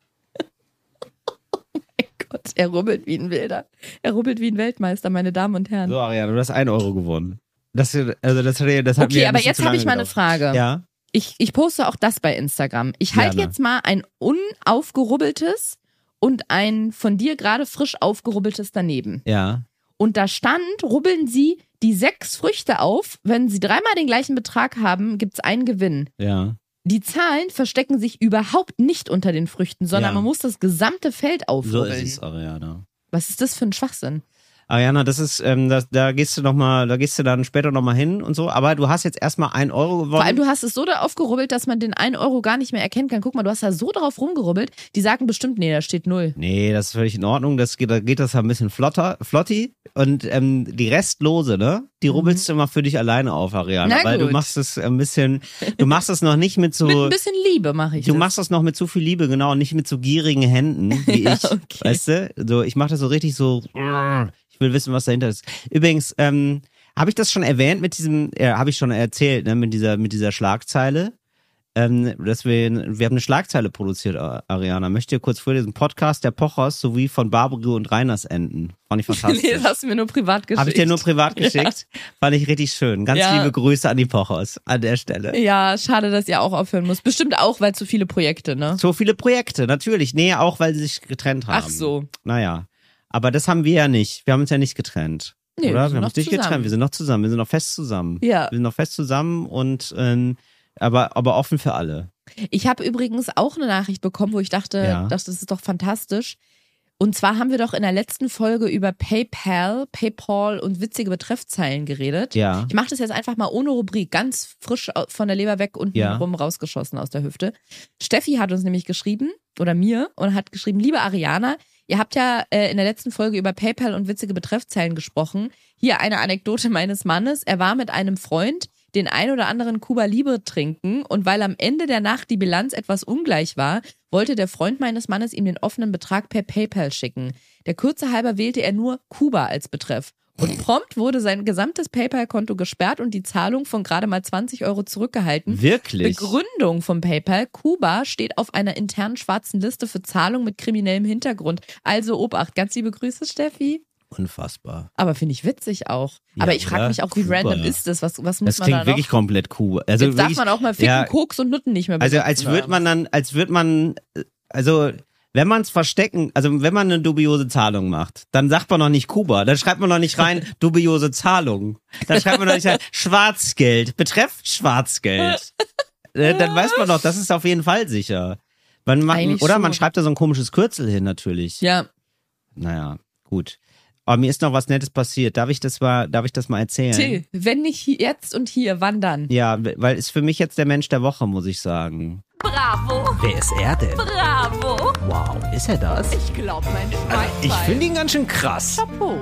Oh mein Gott, er rubbelt wie ein Wilder. Er rubbelt wie ein Weltmeister, meine Damen und Herren. So, Ariana, du hast ein Euro gewonnen. Das, also das hat, das hat mir Okay, ein aber bisschen jetzt zu habe lange ich mal eine gedauert. Frage. Ja, Ich, ich poste auch das bei Instagram. Ich halte Gerne. jetzt mal ein unaufgerubbeltes und ein von dir gerade frisch aufgerubbeltes daneben. ja. Und da stand, rubbeln Sie die sechs Früchte auf. Wenn Sie dreimal den gleichen Betrag haben, gibt's einen Gewinn. Ja. Die Zahlen verstecken sich überhaupt nicht unter den Früchten, sondern Ja. man muss das gesamte Feld So aufrubbeln. ist es, Ariana. Was ist das für ein Schwachsinn? Ariana, das ist, ähm, das, da gehst du noch mal, da gehst du dann später noch mal hin und so. Aber du hast jetzt erstmal ein Euro gewonnen. Vor allem, du hast es so da aufgerubbelt, dass man den einen Euro gar nicht mehr erkennen kann. Guck mal, du hast da so drauf rumgerubbelt. Die sagen bestimmt, nee, da steht null. Nee, das ist völlig in Ordnung. Das geht, da geht das ein bisschen flotter, flotti. Und ähm, die Restlose, ne? Die rubbelst du immer für dich alleine auf, Ariana. Na weil du gut. machst es ein bisschen, du machst es noch nicht mit so. Mit ein bisschen Liebe mache ich Du das. machst das noch mit zu viel Liebe, genau, und nicht mit so gierigen Händen wie Ja, ich. okay. Weißt du? So, ich mache das so richtig so. Ich will wissen, was dahinter ist. Übrigens, ähm, habe ich das schon erwähnt mit diesem, äh, habe ich schon erzählt, ne, mit dieser, mit dieser Schlagzeile. Ähm, dass wir, wir haben eine Schlagzeile produziert, Ariana. Möchte ihr kurz vorlesen? Podcast der Pochers sowie von Barbary und Reiners enden. Fand ich fantastisch. Nee, das hast du mir nur privat geschickt. Habe ich dir nur privat geschickt? Fand ich richtig schön. Ganz Ja. liebe Grüße an die Pochers an der Stelle. Ja, schade, dass ihr auch aufhören müsst. Bestimmt auch, weil zu viele Projekte, ne? So viele Projekte, natürlich. Nee, auch weil sie sich getrennt haben. Ach so. Naja. Aber das haben wir ja nicht. Wir haben uns ja nicht getrennt. Nee, oder? wir sind haben noch uns nicht zusammen. getrennt. Wir sind noch zusammen. Wir sind noch fest zusammen. Ja. Wir sind noch fest zusammen und ähm, aber, aber offen für alle. Ich habe übrigens auch eine Nachricht bekommen, wo ich dachte, Ja. das ist doch fantastisch. Und zwar haben wir doch in der letzten Folge über PayPal, PayPal und witzige Betreffzeilen geredet. Ja. Ich mache das jetzt einfach mal ohne Rubrik, ganz frisch au- von der Leber weg, unten Ja. rum rausgeschossen aus der Hüfte. Steffi hat uns nämlich geschrieben, oder mir, und hat geschrieben, liebe Ariana, ihr habt ja äh, in der letzten Folge über PayPal und witzige Betreffzeilen gesprochen. Hier eine Anekdote meines Mannes. Er war mit einem Freund den ein oder anderen Cuba Libre trinken und weil am Ende der Nacht die Bilanz etwas ungleich war, wollte der Freund meines Mannes ihm den offenen Betrag per PayPal schicken. Der Kürze halber wählte er nur Kuba als Betreff. Und prompt wurde sein gesamtes PayPal-Konto gesperrt und die Zahlung von gerade mal zwanzig Euro zurückgehalten. Wirklich? Begründung von PayPal: Kuba steht auf einer internen schwarzen Liste für Zahlungen mit kriminellem Hintergrund. Also Obacht. Ganz liebe Grüße, Steffi. Unfassbar. Aber finde ich witzig auch. Ja, Aber ich frage oder? mich auch, wie Kuba. random ist das? Was, was muss Das man klingt da noch? wirklich komplett cool. Also Jetzt darf wirklich, man auch mal ficken, ja, Koks und Nutten nicht mehr Also benutzen. als würde man dann, als würde man, also wenn man es verstecken, also wenn man eine dubiose Zahlung macht, dann sagt man noch nicht Kuba, dann schreibt man noch nicht rein dubiose Zahlung. Dann schreibt man noch nicht rein Schwarzgeld, betreff Schwarzgeld. Äh, dann weiß man doch, das ist auf jeden Fall sicher. Man macht, Eigentlich oder schon. man schreibt da so ein komisches Kürzel hin natürlich. Ja, Naja, gut. Aber mir ist noch was Nettes passiert. Darf ich das mal, darf ich das mal erzählen? Till, wenn nicht hier, jetzt und hier, wann dann? Ja, weil ist für mich jetzt der Mensch der Woche, muss ich sagen. Bravo, Wer ist er denn? bravo. Wow, ist er das? Ich glaube, mein Schwein. Ich finde ihn ganz schön krass. Chapeau.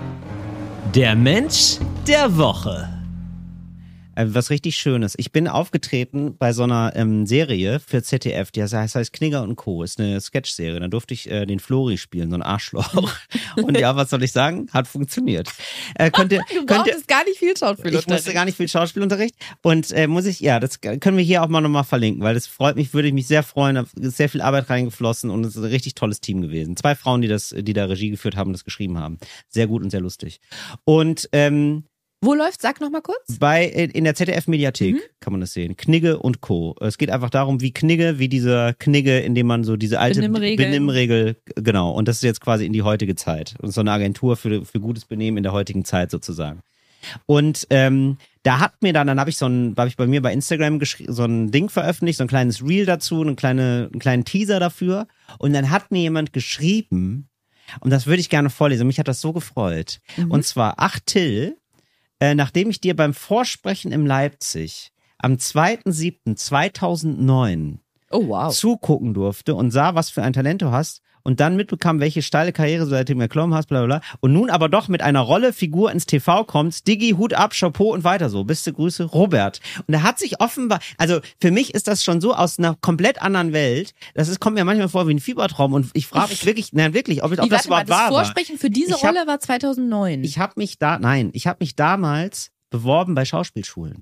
Der Mensch der Woche. Äh, Was richtig Schönes. Ich bin aufgetreten bei so einer ähm, Serie für Z D F, die heißt, heißt Knigger und Co. Ist eine Sketch-Serie. Da durfte ich äh, den Flori spielen, so ein Arschloch. Und ja, was soll ich sagen? Hat funktioniert. Äh, könnt ihr, Du könnt ihr, brauchst gar nicht viel Schauspielunterricht. ich musste gar nicht viel Schauspielunterricht. Und äh, muss ich, ja, das können wir hier auch mal nochmal verlinken, weil das freut mich, würde ich mich sehr freuen. Da ist sehr viel Arbeit reingeflossen und es ist ein richtig tolles Team gewesen. Zwei Frauen, die das, die da Regie geführt haben, das geschrieben haben. Sehr gut und sehr lustig. Und ähm, Wo läuft? Sag noch mal kurz. bei in der Z D F-Mediathek Mhm. kann man das sehen. Knigge und Co. Es geht einfach darum, wie Knigge, wie dieser Knigge, in dem man so diese alte Benimmregeln. Benimmregel, genau. Und das ist jetzt quasi in die heutige Zeit. Und so eine Agentur für, für gutes Benehmen in der heutigen Zeit sozusagen. Und ähm, da hat mir dann, dann habe ich so ein, habe ich bei mir bei Instagram geschri- so ein Ding veröffentlicht, so ein kleines Reel dazu, eine kleine, einen kleinen Teaser dafür. Und dann hat mir jemand geschrieben, und das würde ich gerne vorlesen, mich hat das so gefreut. Mhm. Und zwar, ach Till, äh, nachdem ich dir beim Vorsprechen im Leipzig am zweiter siebter zweitausendneun Oh, wow. zugucken durfte und sah, was für ein Talent du hast und dann mitbekam, welche steile Karriere du seitdem erklommen hast, bla bla bla. Und nun aber doch mit einer Rolle, Figur ins T V kommst, Diggi, Hut ab, Chapeau und weiter so. Beste Grüße, Robert. Und er hat sich offenbar, also für mich ist das schon so aus einer komplett anderen Welt, das ist, kommt mir manchmal vor wie ein Fiebertraum und ich frage mich wirklich, nein wirklich, ob, ob Wie, das warte überhaupt mal, wahr das war. Vorsprechen für diese Ich hab- Rolle war zweitausendneun. Ich habe mich da, nein, ich habe mich damals beworben bei Schauspielschulen.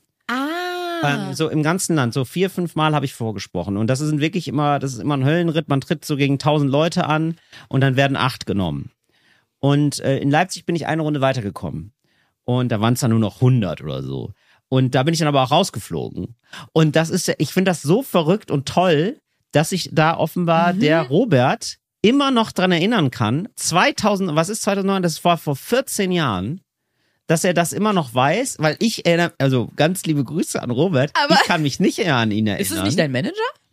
ah. Ähm, so im ganzen Land, so vier, fünf Mal habe ich vorgesprochen. Und das ist wirklich immer, das ist immer ein Höllenritt. Man tritt so gegen tausend Leute an und dann werden acht genommen. Und äh, in Leipzig bin ich eine Runde weitergekommen. Und da waren es dann nur noch hundert oder so. Und da bin ich dann aber auch rausgeflogen. Und das ist, ja- ich finde das so verrückt und toll, dass sich da offenbar Mhm. der Robert immer noch dran erinnern kann. zweitausend, was ist zweitausendneun? Das war vor vierzehn Jahren. Dass er das immer noch weiß, weil ich erinnere, also ganz liebe Grüße an Robert, Aber- ich kann mich nicht eher an ihn erinnern. Ist es nicht dein Manager?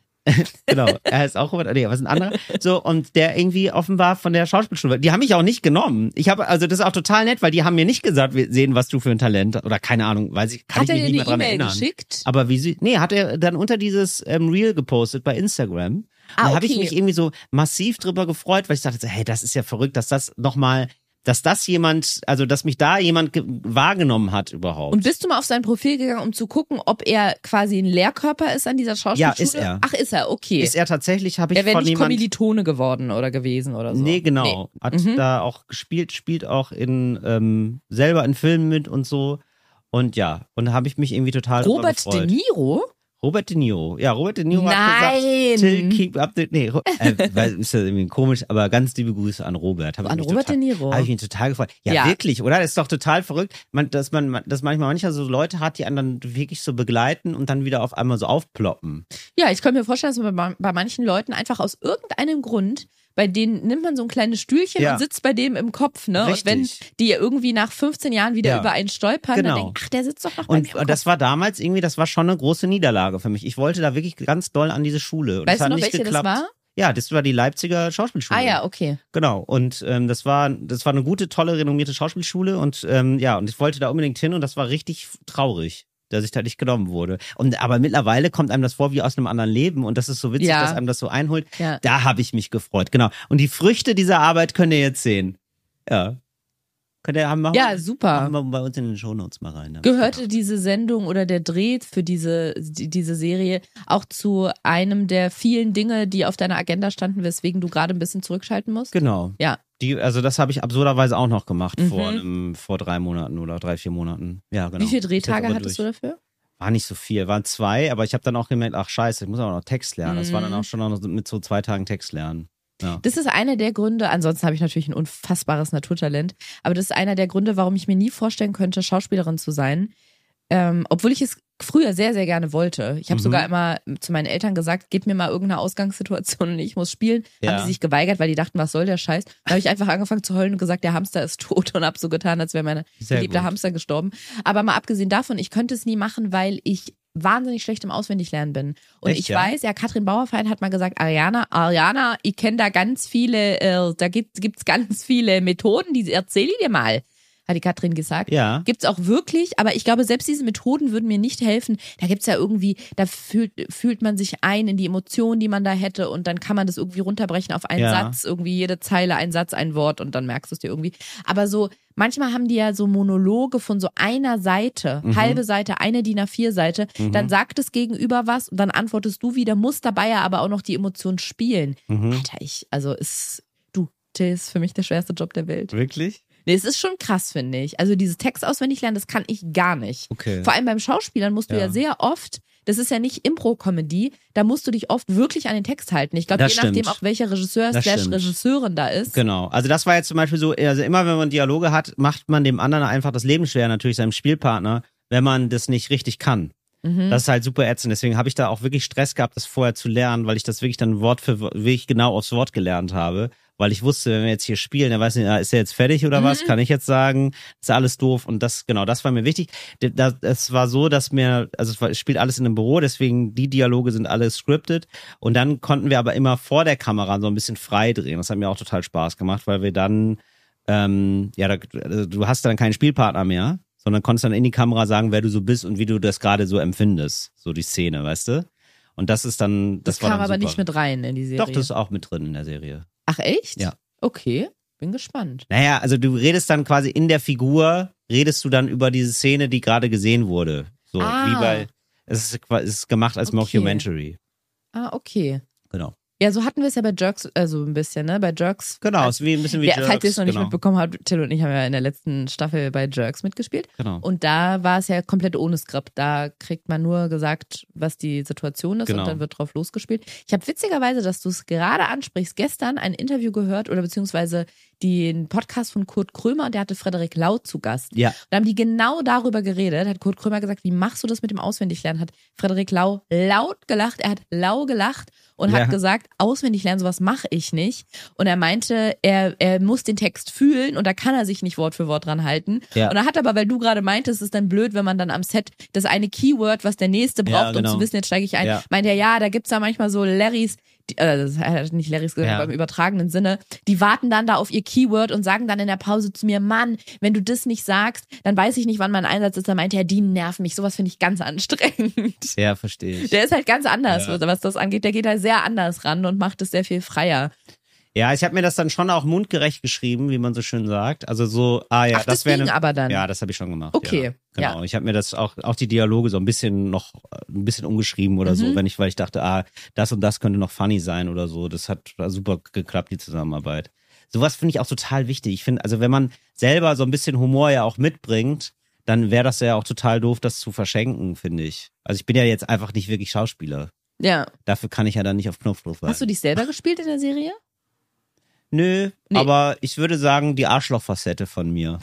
Genau, er ist auch Robert, nee, was ein anderer. So, und der irgendwie offenbar von der Schauspielschule, die haben mich auch nicht genommen. Ich habe, also das ist auch total nett, weil die haben mir nicht gesagt, wir sehen, was du für ein Talent hast. Oder keine Ahnung, weiß ich, kann Hat ich er mich dir nicht eine mehr dran E-Mail erinnern. geschickt? Aber wie sie, nee, hat er dann unter dieses ähm, Reel gepostet bei Instagram. Ah, da habe ich okay. mich irgendwie so massiv drüber gefreut, weil ich dachte, so, hey, das ist ja verrückt, dass das nochmal, dass das jemand, also dass mich da jemand ge- wahrgenommen hat überhaupt. Und bist du mal auf sein Profil gegangen, um zu gucken, ob er quasi ein Lehrkörper ist an dieser Schauspielschule? Ja, ist er. Ach, ist er, okay. ist er tatsächlich, habe ich er wäre von nicht jemand... Kommilitone geworden oder gewesen oder so. Nee, genau. Hat Mhm. da auch gespielt, spielt auch in ähm, selber in Filmen mit und so. Und ja, und da habe ich mich irgendwie total drüber Robert gefreut. De Niro? Robert De Niro. Ja, Robert De Niro Nein. hat gesagt, Till, keep up the... Nee, Ro- äh, weil, ist ja irgendwie komisch, aber ganz liebe Grüße an Robert. Hab ich An mich Robert total, De Niro. Habe ich mich total gefreut. Ja, Ja. wirklich, oder? Das ist doch total verrückt, man, dass man, dass manchmal mancher so Leute hat, die einen dann wirklich so begleiten und dann wieder auf einmal so aufploppen. Ja, ich könnte mir vorstellen, dass man bei, bei manchen Leuten einfach aus irgendeinem Grund, bei denen nimmt man so ein kleines Stühlchen Ja. und sitzt bei dem im Kopf, ne? Richtig. Und wenn die irgendwie nach fünfzehn Jahren wieder Ja. über einen stolpern, Genau. dann denken, ach, der sitzt doch noch bei Und mir im das Kopf. war damals irgendwie, das war schon eine große Niederlage für mich. Ich wollte da wirklich ganz doll an diese Schule. Und Weißt das hat du noch, nicht welche geklappt. das war? Ja, das war die Leipziger Schauspielschule. Ah ja, okay. Genau. Und ähm, das war, das war eine gute, tolle, renommierte Schauspielschule. Und ähm, ja, und ich wollte da unbedingt hin und das war richtig traurig, dass ich da nicht genommen wurde. Und aber mittlerweile kommt einem das vor wie aus einem anderen Leben und das ist so witzig, Ja. dass einem das so einholt. Ja. Da habe ich mich gefreut. Genau. Und die Früchte dieser Arbeit könnt ihr jetzt sehen. Ja. Könnt ihr haben machen, Ja, super. machen wir bei uns in den Shownotes mal rein. Gehörte diese Sendung oder der Dreh für diese, die, diese Serie auch zu einem der vielen Dinge, die auf deiner Agenda standen, weswegen du gerade ein bisschen zurückschalten musst? Genau. Ja. Die, also das habe ich absurderweise auch noch gemacht Mhm. vor, einem, vor drei Monaten oder drei, vier Monaten. Ja, genau. Wie viele Ist Drehtage jetzt aber hattest durch. du dafür? War nicht so viel, waren zwei, aber ich habe dann auch gemerkt, ach scheiße, ich muss auch noch Text lernen. Das war dann Mhm. auch schon noch mit so zwei Tagen Text lernen. Ja. Das ist einer der Gründe, ansonsten habe ich natürlich ein unfassbares Naturtalent, aber das ist einer der Gründe, warum ich mir nie vorstellen könnte, Schauspielerin zu sein. Ähm, obwohl ich es früher sehr, sehr gerne wollte. Ich habe Mhm. sogar immer zu meinen Eltern gesagt, gib mir mal irgendeine Ausgangssituation und ich muss spielen. Ja. Haben die sich geweigert, weil die dachten, was soll der Scheiß? Da habe ich einfach angefangen zu heulen und gesagt, der Hamster ist tot und habe so getan, als wäre meine Sehr geliebte gut. Hamster gestorben. Aber mal abgesehen davon, ich könnte es nie machen, weil ich wahnsinnig schlecht im Auswendiglernen bin. Und Echt, ich ja? weiß, ja, Katrin Bauerfeind hat mal gesagt, Ariana, Ariana, ich kenne da ganz viele, äh, da gibt gibt's ganz viele Methoden, die erzähle ich dir mal, hat die Katrin gesagt. Ja. Gibt's auch wirklich, aber ich glaube, selbst diese Methoden würden mir nicht helfen. Da gibt's ja irgendwie, da fühlt, fühlt man sich ein in die Emotionen, die man da hätte und dann kann man das irgendwie runterbrechen auf einen Ja. Satz, irgendwie jede Zeile, ein Satz, ein Wort und dann merkst du es dir irgendwie. Aber so, manchmal haben die ja so Monologe von so einer Seite, Mhm. halbe Seite, eine D I N A vier Seite, Mhm. dann sagt das Gegenüber was und dann antwortest du wieder, musst dabei ja aber auch noch die Emotionen spielen. Mhm. Alter, ich, also ist, du, das ist für mich der schwerste Job der Welt. Wirklich? Nee, es ist schon krass, finde ich. Also dieses Text auswendig lernen, das kann ich gar nicht. Okay. Vor allem beim Schauspielern musst du ja, Ja. sehr oft, das ist ja nicht Impro-Comedy, da musst du dich oft wirklich an den Text halten. Ich glaube, Das je nachdem stimmt. auch welcher Regisseur Das slash stimmt. Regisseurin da ist. Genau. Also das war jetzt zum Beispiel so, also immer wenn man Dialoge hat, macht man dem anderen einfach das Leben schwer, natürlich seinem Spielpartner, wenn man das nicht richtig kann. Mhm. Das ist halt super ätzend. Deswegen habe ich da auch wirklich Stress gehabt, das vorher zu lernen, weil ich das wirklich dann Wort für Wort, wirklich genau aufs Wort gelernt habe. Weil ich wusste, wenn wir jetzt hier spielen, dann weiß ich, ist er jetzt fertig oder was? Mhm. Kann ich jetzt sagen? Ist alles doof. Und das, genau, das war mir wichtig. Das, es war so, dass mir, also es, war, es spielt alles in einem Büro, deswegen die Dialoge sind alle scripted. Und dann konnten wir aber immer vor der Kamera so ein bisschen frei drehen. Das hat mir auch total Spaß gemacht, weil wir dann, ähm, ja, da, also du hast dann keinen Spielpartner mehr, sondern konntest dann in die Kamera sagen, wer du so bist und wie du das gerade so empfindest. So die Szene, weißt du? Und das ist dann, das, Das war kam dann aber super. nicht mit rein in die Serie. Doch, das ist auch mit drin in der Serie. Ach echt? Ja. Okay, bin gespannt. Naja, also du redest dann quasi in der Figur, redest du dann über diese Szene, die gerade gesehen wurde. So Ah. wie bei, es ist, es ist gemacht als Okay. Mockumentary. Ah, okay. Genau. Ja, so hatten wir es ja bei Jerks, also ein bisschen, ne? Bei Jerks. Genau, ist wie ein bisschen wie Ja, Jerks. falls ihr es noch nicht genau. mitbekommen habt, Till und ich haben ja in der letzten Staffel bei Jerks mitgespielt. Genau. Und da war es ja komplett ohne Skript. Da kriegt man nur gesagt, was die Situation ist Genau. und dann wird drauf losgespielt. Ich habe witzigerweise, dass du es gerade ansprichst, gestern ein Interview gehört oder beziehungsweise den Podcast von Kurt Krömer und der hatte Frederik Lau zu Gast. Ja. Da haben die genau darüber geredet, hat Kurt Krömer gesagt, wie machst du das mit dem Auswendiglernen? Hat Frederik Lau laut gelacht, er hat lau gelacht und Ja. hat gesagt, Auswendiglernen, sowas mache ich nicht. Und er meinte, er, er muss den Text fühlen und da kann er sich nicht Wort für Wort dran halten. Ja. Und er hat aber, weil du gerade meintest, es ist dann blöd, wenn man dann am Set das eine Keyword, was der Nächste braucht, Ja, genau. um zu wissen, jetzt steige ich ein, Ja. meint er, ja, da gibt's da manchmal so Larrys, die, äh, das hat nicht Larrys gesagt, Ja. aber im übertragenen Sinne, die warten dann da auf ihr Keyword und sagen dann in der Pause zu mir, Mann, wenn du das nicht sagst, dann weiß ich nicht, wann mein Einsatz ist. Dann meinte er, die nerven mich. Sowas finde ich ganz anstrengend. Ja, verstehe ich. Der ist halt ganz anders, Ja. was das angeht. Der geht halt sehr anders ran und macht es sehr viel freier. Ja, ich habe mir das dann schon auch mundgerecht geschrieben, wie man so schön sagt. Also so, ah ja, Ach, das wäre deswegen aber dann. Ja, das habe ich schon gemacht. Okay, Ja. Genau. ja. Ich habe mir das auch, auch die Dialoge so ein bisschen noch, ein bisschen umgeschrieben oder Mhm. so, wenn ich, weil ich dachte, ah, das und das könnte noch funny sein oder so. Das hat super geklappt, die Zusammenarbeit. Sowas finde ich auch total wichtig. Ich finde, also wenn man selber so ein bisschen Humor ja auch mitbringt, dann wäre das ja auch total doof, das zu verschenken, finde ich. Also ich bin ja jetzt einfach nicht wirklich Schauspieler. Ja. Dafür kann ich ja dann nicht auf Knopfdruck sein. Hast du dich selber gespielt in der Serie? Nö, Nee. aber ich würde sagen, die Arschlochfacette von mir.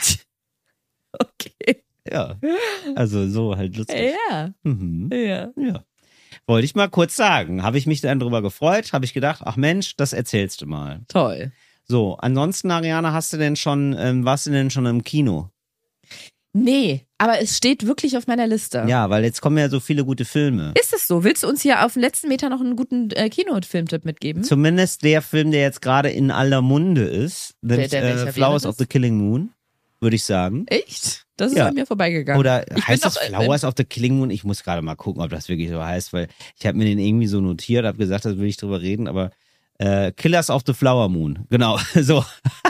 Okay. Ja, also so halt lustig. Ja. Mhm. Ja. Ja. Wollte ich mal kurz sagen. Habe ich mich dann drüber gefreut, habe ich gedacht, ach Mensch, das erzählst du mal. Toll. So, ansonsten, Ariana, hast du denn schon, ähm, warst du denn schon im Kino? Nee, aber es steht wirklich auf meiner Liste. Ja, weil jetzt kommen ja so viele gute Filme. Ist es so? Willst du uns hier auf den letzten Meter noch einen guten äh, Kino-Filmtipp mitgeben? Zumindest der Film, der jetzt gerade in aller Munde ist, Der- nämlich der welcher äh, Flowers wäre of das? the Killing Moon, würde ich sagen. Echt? Das ist Ja. an mir vorbeigegangen. Oder Ich bin heißt das doch, äh, Flowers of the Killing Moon? Ich muss gerade mal gucken, ob das wirklich so heißt, weil ich habe mir den irgendwie so notiert, habe gesagt, da will ich drüber reden, aber äh, Killers of the Flower Moon, genau, so.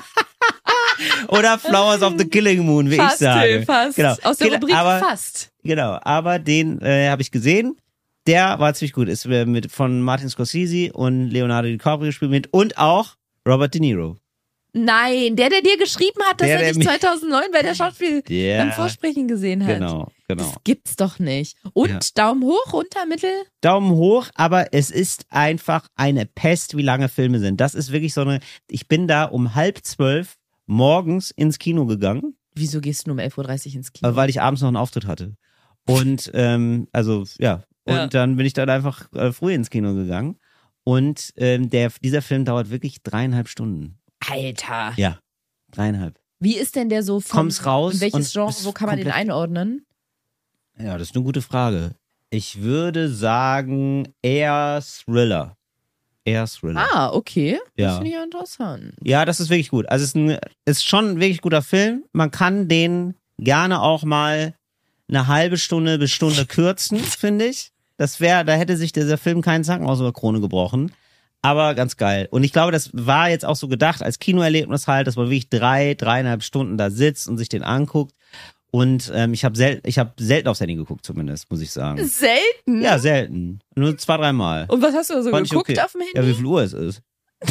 Oder Flowers of the Killing Moon, wie fast, ich sage. Till, fast. Genau. Aus der Kill- Rubrik aber, fast. Genau, aber den äh, habe ich gesehen. Der war ziemlich gut. Ist äh, mit von Martin Scorsese und Leonardo DiCaprio gespielt mit und auch Robert De Niro. Nein, der, der dir geschrieben hat, dass Der, er der dich mich- zweitausendneun bei der Schauspiel Ja. beim Vorsprechen gesehen hat. Genau, genau. Das gibt's doch nicht. Und Ja. Daumen hoch, runter, mittel? Daumen hoch, aber es ist einfach eine Pest, wie lange Filme sind. Das ist wirklich so eine. Ich bin da um halb zwölf morgens ins Kino gegangen, Wieso gehst du nur um elf Uhr dreißig ins Kino? äh, weil ich abends noch einen Auftritt hatte. Und ähm, also ja, und Ja. dann bin ich dann einfach äh, früh ins Kino gegangen. Und ähm, der dieser Film dauert wirklich dreieinhalb Stunden. Alter. Ja, dreieinhalb. Wie ist denn der so vom, Kommst raus in welches und Genre, bist wo kann man den komplett- einordnen? Ja, das ist eine gute Frage. Ich würde sagen eher Thriller. Eher Thriller. Ah, okay. Das Ja. finde ich ja interessant. Ja, das ist wirklich gut. Also es ist, ein, ist schon ein wirklich guter Film. Man kann den gerne auch mal eine halbe Stunde bis Stunde kürzen, finde ich. Das wäre, da hätte sich dieser Film keinen Zacken aus der Krone gebrochen. Aber ganz geil. Und ich glaube, das war jetzt auch so gedacht als Kinoerlebnis halt, dass man wirklich drei, dreieinhalb Stunden da sitzt und sich den anguckt. Und ähm, ich habe sel ich hab selten aufs Handy geguckt, zumindest, muss ich sagen. Selten? Ja, selten. Nur zwei, dreimal. Und was hast du da so Fand ich geguckt okay. auf dem Handy? Ja, wie viel Uhr es ist.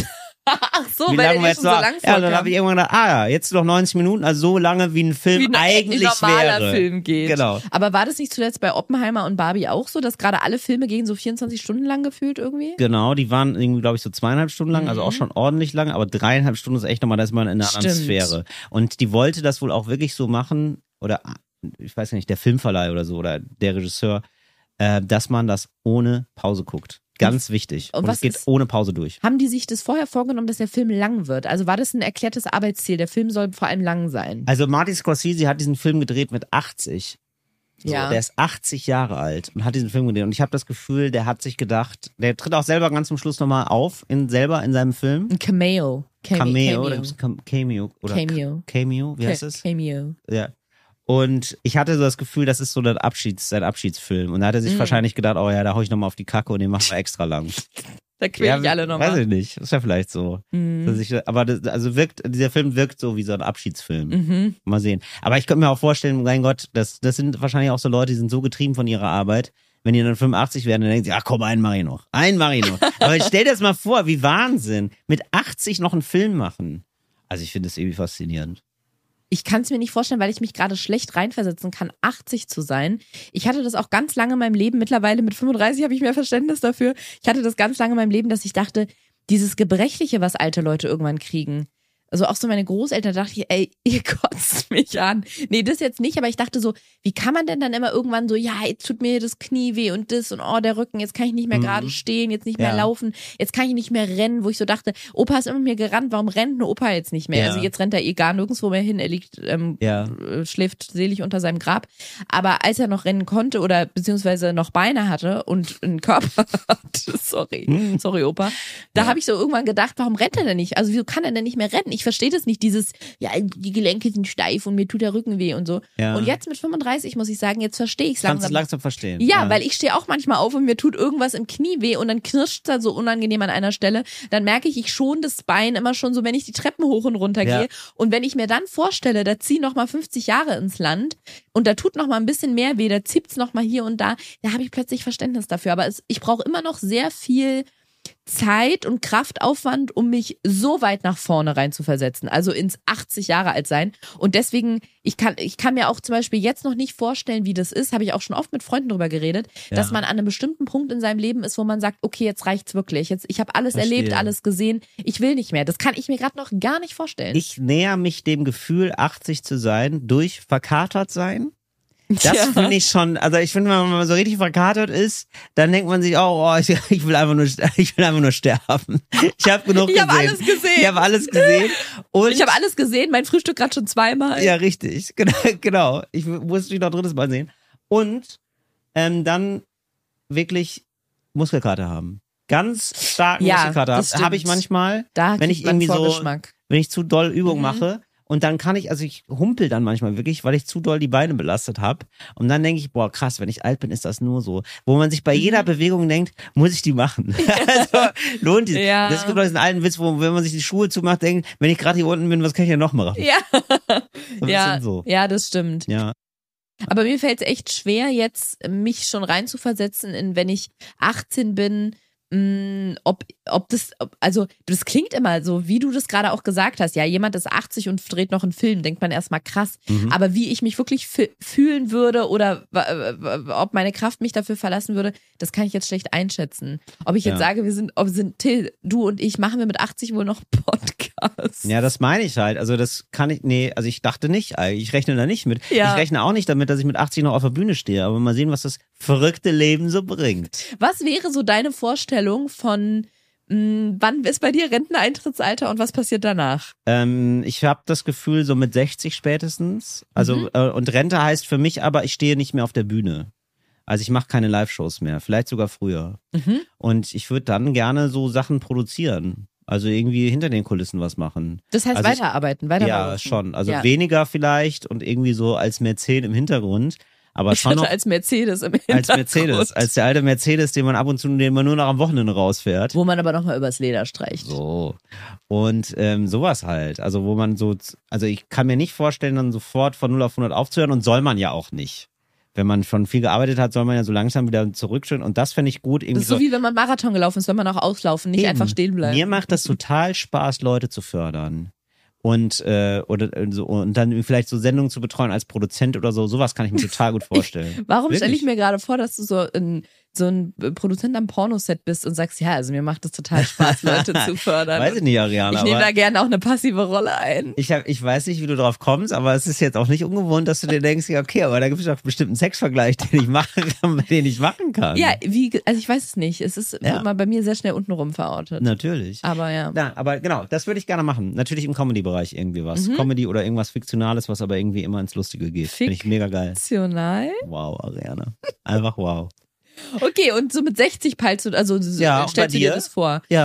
Ach so, wie weil lange der wir dir jetzt schon so war. lang Ja, dann vorkam. habe ich irgendwann gedacht, ah ja, jetzt noch neunzig Minuten, also so lange wie ein Film Wie ein eigentlich normaler wäre. Film geht. Genau. Aber war das nicht zuletzt bei Oppenheimer und Barbie auch so, dass gerade alle Filme gehen so vierundzwanzig Stunden lang gefühlt irgendwie? Genau, die waren irgendwie, glaube ich, so zweieinhalb Stunden lang, also Mhm. auch schon ordentlich lang, aber dreieinhalb Stunden ist echt nochmal, da ist man in einer anderen Stimmt. Sphäre. Und die wollte das wohl auch wirklich so machen, oder ich weiß nicht, der Filmverleih oder so, oder der Regisseur, äh, dass man das ohne Pause guckt. Ganz wichtig. und Und, was es geht ist- ohne Pause durch. Haben die sich das vorher vorgenommen, dass der Film lang wird? Also war das ein erklärtes Arbeitsziel? Der Film soll vor allem lang sein. Also Martin Scorsese hat diesen Film gedreht mit achtzig. So, Ja. Der ist achtzig Jahre alt und hat diesen Film gedreht. Und ich habe das Gefühl, der hat sich gedacht, der tritt auch selber ganz zum Schluss nochmal auf, in, selber in seinem Film. Ein Cameo. Came- Cameo, oder Cameo. gibt's ein Cam- Cameo oder Cameo. Cameo, wie heißt es? Cameo. Ja. Und ich hatte so das Gefühl, das ist so der Abschieds, sein Abschiedsfilm. Und da hat er sich Mhm. wahrscheinlich gedacht, oh ja, da hau ich nochmal auf die Kacke und den machen wir extra lang. Da quäle ich alle nochmal. Weiß ich nicht, ist ja vielleicht so. Mhm. Dass ich, aber das, also wirkt, dieser Film wirkt so wie so ein Abschiedsfilm. Mhm. Mal sehen. Aber ich könnte mir auch vorstellen, mein Gott, das, das sind wahrscheinlich auch so Leute, die sind so getrieben von ihrer Arbeit. Wenn die dann fünfundachtzig werden, dann denken sie, ach komm, einen mach ich noch. Einen mach ich noch. Aber stell dir das mal vor, wie Wahnsinn. Mit achtzig noch einen Film machen. Also ich finde das irgendwie faszinierend. Ich kann es mir nicht vorstellen, weil ich mich gerade schlecht reinversetzen kann, achtzig zu sein. Ich hatte das auch ganz lange in meinem Leben. Mittlerweile mit fünfunddreißig habe ich mehr Verständnis dafür. Ich hatte das ganz lange in meinem Leben, dass ich dachte, dieses Gebrechliche, was alte Leute irgendwann kriegen. Also auch so meine Großeltern, dachte ich, ey, ihr kotzt mich an. Nee, das jetzt nicht, aber ich dachte so, wie kann man denn dann immer irgendwann so, ja, jetzt tut mir das Knie weh und das und oh, der Rücken, jetzt kann ich nicht mehr Mhm. gerade stehen, jetzt nicht mehr Ja. laufen, jetzt kann ich nicht mehr rennen, wo ich so dachte, Opa ist immer mit mir gerannt, warum rennt ein Opa jetzt nicht mehr? Ja. Also jetzt rennt er eh gar nirgendwo mehr hin, er liegt, ähm, Ja. äh, schläft selig unter seinem Grab. Aber als er noch rennen konnte oder beziehungsweise noch Beine hatte und einen Körper hatte, sorry, Hm. sorry Opa, da Ja. habe ich so irgendwann gedacht, warum rennt er denn nicht? Also wieso kann er denn nicht mehr rennen? Ich verstehe das nicht, dieses, ja, die Gelenke sind steif und mir tut der Rücken weh und so. Ja. Und jetzt mit fünfunddreißig muss ich sagen, jetzt verstehe ich es Kannst langsam. du langsam verstehen. Ja, weil ich stehe auch manchmal auf und mir tut irgendwas im Knie weh und dann knirscht es da so unangenehm an einer Stelle. Dann merke ich, ich schon das Bein immer schon so, wenn ich die Treppen hoch und runter Ja. gehe. Und wenn ich mir dann vorstelle, da ziehen noch mal fünfzig Jahre ins Land und da tut noch mal ein bisschen mehr weh, da zippt's noch mal hier und da, da habe ich plötzlich Verständnis dafür. Aber es, ich brauche immer noch sehr viel Zeit und Kraftaufwand, um mich so weit nach vorne rein zu versetzen, also ins achtzig Jahre alt sein. Und deswegen, ich kann, ich kann mir auch zum Beispiel jetzt noch nicht vorstellen, wie das ist, habe ich auch schon oft mit Freunden drüber geredet, Ja. dass man an einem bestimmten Punkt in seinem Leben ist, wo man sagt, okay, jetzt reicht's wirklich. Jetzt, ich habe alles Verstehe. erlebt, alles gesehen, ich will nicht mehr. Das kann ich mir gerade noch gar nicht vorstellen. Ich näher mich dem Gefühl, achtzig zu sein, durch verkatert sein. Das Ja. finde ich schon, also ich finde, wenn man so richtig verkatert ist, dann denkt man sich auch, oh, ich, ich will einfach nur, ich will einfach nur sterben. Ich habe genug Ich gesehen. habe alles gesehen. Ich habe alles gesehen. Und Ich habe alles gesehen, mein Frühstück gerade schon zweimal. ja, richtig, genau, genau. Ich muss mich noch drittes Mal sehen. Und ähm, dann wirklich Muskelkater haben. Ganz starken Ja, Muskelkater das habe ich stimmt. manchmal, Da wenn kriegt ich man irgendwie so, Vorgeschmack. wenn ich zu doll Übung Mhm. mache. Und dann kann ich, also ich humpel dann manchmal wirklich, weil ich zu doll die Beine belastet habe. Und dann denke ich, boah, krass, wenn ich alt bin, ist das nur so. Wo man sich bei Mhm. jeder Bewegung denkt, muss ich die machen? Also lohnt die. Ja. Das gibt doch diesen alten Witz, wo, wenn man sich die Schuhe zumacht, denkt, wenn ich gerade hier unten bin, was kann ich denn noch machen? Ja. So ein Ja, bisschen so. ja, das stimmt. Ja. Aber mir fällt es echt schwer, jetzt mich schon reinzuversetzen, in wenn ich achtzehn bin, mh, ob, ob das, ob, also das klingt immer so, wie du das gerade auch gesagt hast. Ja, jemand ist achtzig und dreht noch einen Film, denkt man erstmal krass. Mhm. Aber wie ich mich wirklich fü- fühlen würde oder w- w- ob meine Kraft mich dafür verlassen würde, das kann ich jetzt schlecht einschätzen. Ob ich jetzt Ja. sage, wir sind, ob sind Till, du und ich, machen wir mit achtzig wohl noch einen Podcast. Ja, das meine ich halt. Also das kann ich, nee, also ich dachte nicht, ich rechne da nicht mit. Ja. Ich rechne auch nicht damit, dass ich mit achtzig noch auf der Bühne stehe. Aber mal sehen, was das verrückte Leben so bringt. Was wäre so deine Vorstellung von, mh, wann ist bei dir Renteneintrittsalter und was passiert danach? Ähm, ich habe das Gefühl, so mit sechzig spätestens. Also Mhm. äh, und Rente heißt für mich aber, ich stehe nicht mehr auf der Bühne. Also ich mache keine Live-Shows mehr, vielleicht sogar früher. Mhm. Und ich würde dann gerne so Sachen produzieren. Also irgendwie hinter den Kulissen was machen. Das heißt Also ich- weiterarbeiten, weitermachen. Ja, schon. Also Ja. weniger vielleicht und irgendwie so als Mäzen im Hintergrund. Aber Ich schon hatte noch als Mercedes im als Hintergrund. Mercedes, als der alte Mercedes, den man ab und zu, den man nur noch am Wochenende rausfährt. Wo man aber nochmal übers Leder streicht. So. Und ähm, sowas halt. Also wo man so, also ich kann mir nicht vorstellen, dann sofort von null auf hundert aufzuhören und soll man ja auch nicht. Wenn man schon viel gearbeitet hat, soll man ja so langsam wieder zurückschön und das fände ich gut. Das Irgendwie ist so wie wenn man Marathon gelaufen ist, soll man auch auslaufen, nicht Eben. einfach stehen bleiben. Mir macht das total Spaß, Leute zu fördern. Und, äh, oder, äh, so, und dann vielleicht so Sendungen zu betreuen als Produzent oder so. Sowas kann ich mir total gut vorstellen. Warum Wirklich. stelle ich mir gerade vor, dass du so ein, so ein Produzent am Pornoset bist und sagst, ja, also mir macht es total Spaß, Leute zu fördern. Weiß ich nicht, Ariana. ich nehme aber da gerne auch eine passive Rolle ein. ich, hab, ich weiß nicht, wie du drauf kommst, aber es ist jetzt auch nicht ungewohnt, dass du dir denkst, ja, okay, aber da gibt es doch bestimmt einen Sexvergleich, den ich machen kann, den ich machen kann. Ja, wie, also ich weiß es nicht. Es ist Ja. immer bei mir sehr schnell untenrum verortet. Natürlich. Aber ja. Ja, aber genau, das würde ich gerne machen. Natürlich im Comedy-Bereich irgendwie was. Mhm. Comedy oder irgendwas Fiktionales, was aber irgendwie immer ins Lustige geht. Finde ich mega geil. Fiktional. Wow, Ariana. Einfach wow. Okay, und so mit sechzig peilst du, also Ja, und stellst bei du dir dir? das vor. Ja.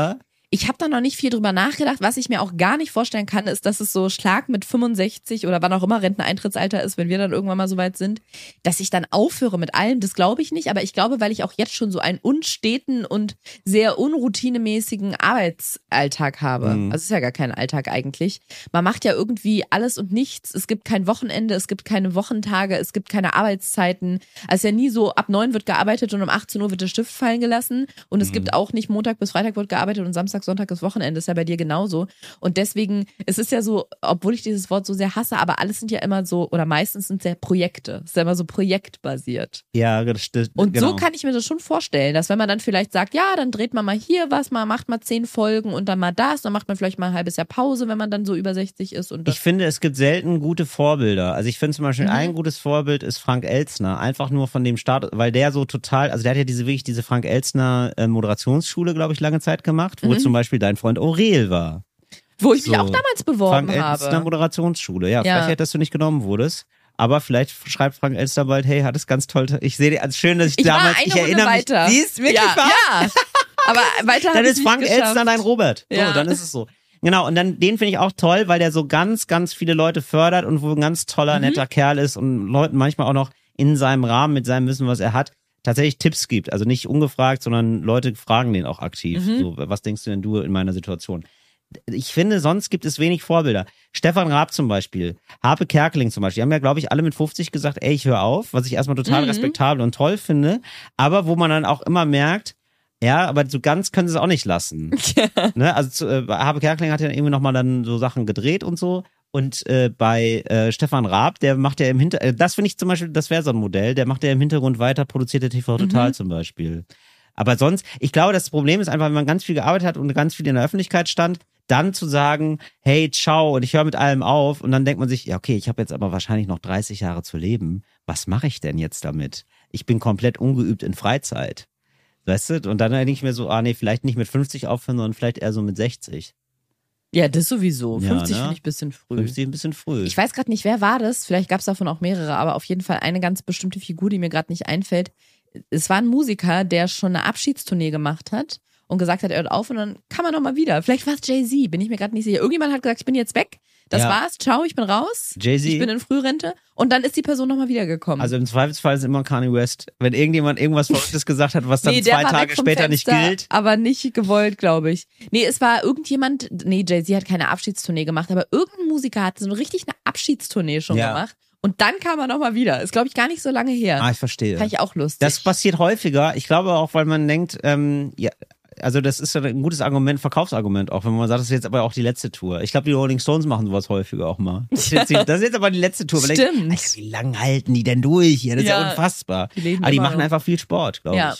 Ich habe da noch nicht viel drüber nachgedacht. Was ich mir auch gar nicht vorstellen kann, ist, dass es so Schlag mit fünfundsechzig oder wann auch immer Renteneintrittsalter ist, wenn wir dann irgendwann mal so weit sind, dass ich dann aufhöre mit allem. Das glaube ich nicht. Aber ich glaube, weil ich auch jetzt schon so einen unsteten und sehr unroutinemäßigen Arbeitsalltag habe. Mhm. Also es ist ja gar kein Alltag eigentlich. Man macht ja irgendwie alles und nichts. Es gibt kein Wochenende, es gibt keine Wochentage, es gibt keine Arbeitszeiten. Also es ist ja nie so, ab neun wird gearbeitet und um achtzehn Uhr wird der Stift fallen gelassen. Und es mhm. gibt auch nicht Montag bis Freitag wird gearbeitet und Samstag, Sonntag ist Wochenende. Ist ja bei dir genauso. Und deswegen, es ist ja so, obwohl ich dieses Wort so sehr hasse, aber alles sind ja immer so, oder meistens sind es ja Projekte. Es ist ja immer so projektbasiert. Ja, das, das, Und genau. so kann ich mir das schon vorstellen, dass wenn man dann vielleicht sagt, ja, dann dreht man mal hier was, man macht mal zehn Folgen und dann mal das, dann macht man vielleicht mal ein halbes Jahr Pause, wenn man dann so über sechzig ist. Und ich finde, es gibt selten gute Vorbilder. Also ich finde zum Beispiel, mhm. ein gutes Vorbild ist Frank Elstner. Einfach nur von dem Start, weil der so total, also der hat ja diese wirklich diese Frank Elstner äh, Moderationsschule, glaube ich, lange Zeit gemacht, wo mhm. zum Beispiel dein Freund Aurel war. Wo ich so. mich auch damals beworben Frank habe. Frank Elstner Moderationsschule, ja, ja. vielleicht, dass du nicht genommen wurdest. Aber vielleicht schreibt Frank Elstner bald, hey, hat es ganz toll. Ich sehe dir, also schön, dass ich, ich damals, war eine ich erinnere Runde mich. Weiter. Siehst, wirklich ja, wahr? ja. Aber weiter Dann habe ist ich Frank nicht geschafft. Elstner dein Robert. So, ja. dann ist es so. Genau, und dann den finde ich auch toll, weil der so ganz, ganz viele Leute fördert und wo ein ganz toller, Mhm. netter Kerl ist und Leuten manchmal auch noch in seinem Rahmen mit seinem Wissen, was er hat, tatsächlich Tipps gibt. Also nicht ungefragt, sondern Leute fragen den auch aktiv. Mhm. So, was denkst du denn du in meiner Situation? Ich finde, sonst gibt es wenig Vorbilder. Stefan Raab zum Beispiel, Harpe Kerkeling zum Beispiel, die haben ja, glaube ich, alle mit fünfzig gesagt, ey, ich höre auf, was ich erstmal total Mhm. respektabel und toll finde, aber wo man dann auch immer merkt, ja, aber so ganz können sie es auch nicht lassen. Ne? Also zu, äh, Harpe Kerkeling hat ja irgendwie nochmal dann so Sachen gedreht und so. Und äh, bei äh, Stefan Raab, der macht ja im Hintergrund, äh, das finde ich zum Beispiel, das wäre so ein Modell, der macht ja im Hintergrund weiter, produziert der T V Total Mhm. zum Beispiel. Aber sonst, ich glaube, das Problem ist einfach, wenn man ganz viel gearbeitet hat und ganz viel in der Öffentlichkeit stand, dann zu sagen, hey, ciao, und ich höre mit allem auf. Und dann denkt man sich, ja, okay, ich habe jetzt aber wahrscheinlich noch dreißig Jahre zu leben. Was mache ich denn jetzt damit? Ich bin komplett ungeübt in Freizeit. Weißt du? Und dann denke ich mir so, ah nee, vielleicht nicht mit fünfzig aufhören, sondern vielleicht eher so mit sechzig. Ja, das sowieso. Ja, fünfzig ne? finde ich ein bisschen früh. fünfzig ein bisschen früh. Ich weiß gerade nicht, wer war das? Vielleicht gab es davon auch mehrere, aber auf jeden Fall eine ganz bestimmte Figur, die mir gerade nicht einfällt. Es war ein Musiker, der schon eine Abschiedstournee gemacht hat und gesagt hat, er hört auf und dann kann man noch mal wieder. Vielleicht war es Jay-Z, bin ich mir gerade nicht sicher. Irgendjemand hat gesagt, ich bin jetzt weg. Das Ja. war's, ciao, ich bin raus. Jay-Z. Ich bin in Frührente. Und dann ist die Person nochmal wiedergekommen. Also im Zweifelsfall ist immer Kanye West. Wenn irgendjemand irgendwas Verrücktes gesagt hat, was dann Nee, der zwei war Tage weg vom später nicht Fenster, gilt. Aber nicht gewollt, glaube ich. Nee, es war irgendjemand, nee, Jay-Z hat keine Abschiedstournee gemacht, aber irgendein Musiker hat so richtig eine Abschiedstournee schon Ja. gemacht. Und dann kam er nochmal wieder. Ist, glaube ich, gar nicht so lange her. Ah, ich verstehe. Fand ich auch lustig. Das passiert häufiger. Ich glaube auch, weil man denkt, ähm, ja, also das ist ja ein gutes Argument, Verkaufsargument auch, wenn man sagt, das ist jetzt aber auch die letzte Tour. Ich glaube, die Rolling Stones machen sowas häufiger auch mal. Das ist jetzt, die, das ist jetzt aber die letzte Tour. Weil Stimmt. Ich, Alter, wie lange halten die denn durch hier? Das ist ja Ja. unfassbar. Die leben aber die immer machen noch. einfach viel Sport, glaube Ja. ich.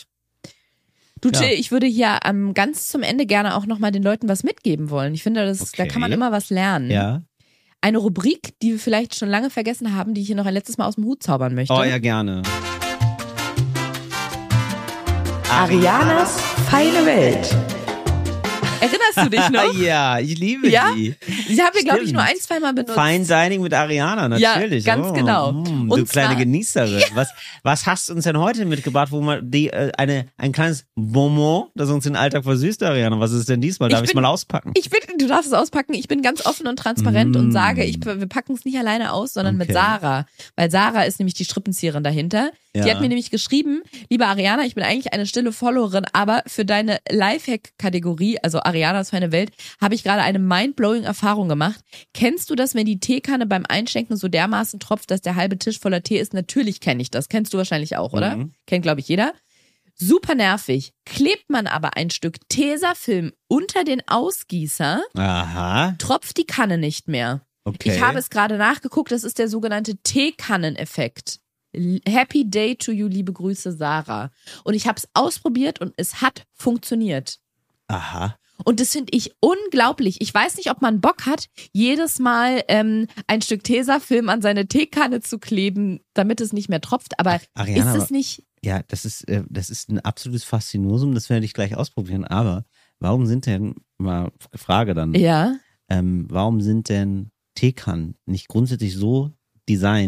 Du, Ja. Jill, ich würde hier ähm, ganz zum Ende gerne auch nochmal den Leuten was mitgeben wollen. Ich finde, das, da Okay. kann man immer was lernen. Ja. Eine Rubrik, die wir vielleicht schon lange vergessen haben, die ich hier noch ein letztes Mal aus dem Hut zaubern möchte. Oh ja, gerne. Arianas feine Welt. Erinnerst du dich noch? Ja, ich liebe Ja? die. Die haben wir, glaube ich, Stimmt. nur ein, zwei Mal benutzt. Fine Dining mit Ariana, natürlich. Ja, ganz oh, genau. Mm, Und du kleine zwar- Genießerin. Was, was hast du uns denn heute mitgebracht, wo man die, äh, eine, ein kleines Bonbon, das uns den Alltag versüßt, Ariana? Was ist denn diesmal? Darf Ich ich es bin- mal auspacken? Ich bin, du darfst es auspacken. Ich bin ganz offen und transparent Mm. und sage, ich, wir packen es nicht alleine aus, sondern mit Okay. Sarah. Weil Sarah ist nämlich die Strippenzieherin dahinter. Die Ja. hat mir nämlich geschrieben, liebe Ariana, ich bin eigentlich eine stille Followerin, aber für deine Lifehack-Kategorie, also Arianas feine Welt, habe ich gerade eine mindblowing Erfahrung gemacht. Kennst du das, wenn die Teekanne beim Einschenken so dermaßen tropft, dass der halbe Tisch voller Tee ist? Natürlich kenne ich das. Kennst du wahrscheinlich auch, oder? Mhm. Kennt, glaube ich, jeder. Super nervig. Klebt man aber ein Stück Tesafilm unter den Ausgießer, Aha, tropft die Kanne nicht mehr. okay. Ich habe es gerade nachgeguckt, das ist der sogenannte Teekanneneffekt. L- Happy Day to you, liebe Grüße, Sarah. Und ich habe es ausprobiert und es hat funktioniert. Aha. Und das finde ich unglaublich. Ich weiß nicht, ob man Bock hat, jedes Mal ähm, ein Stück Tesafilm an seine Teekanne zu kleben, damit es nicht mehr tropft. Aber Ariana, ist es nicht... Ja, das ist, äh, das ist ein absolutes Faszinosum, das werde ich gleich ausprobieren. Aber warum sind denn, mal Frage dann, Ja, ähm, warum sind denn Teekannen nicht grundsätzlich so designt,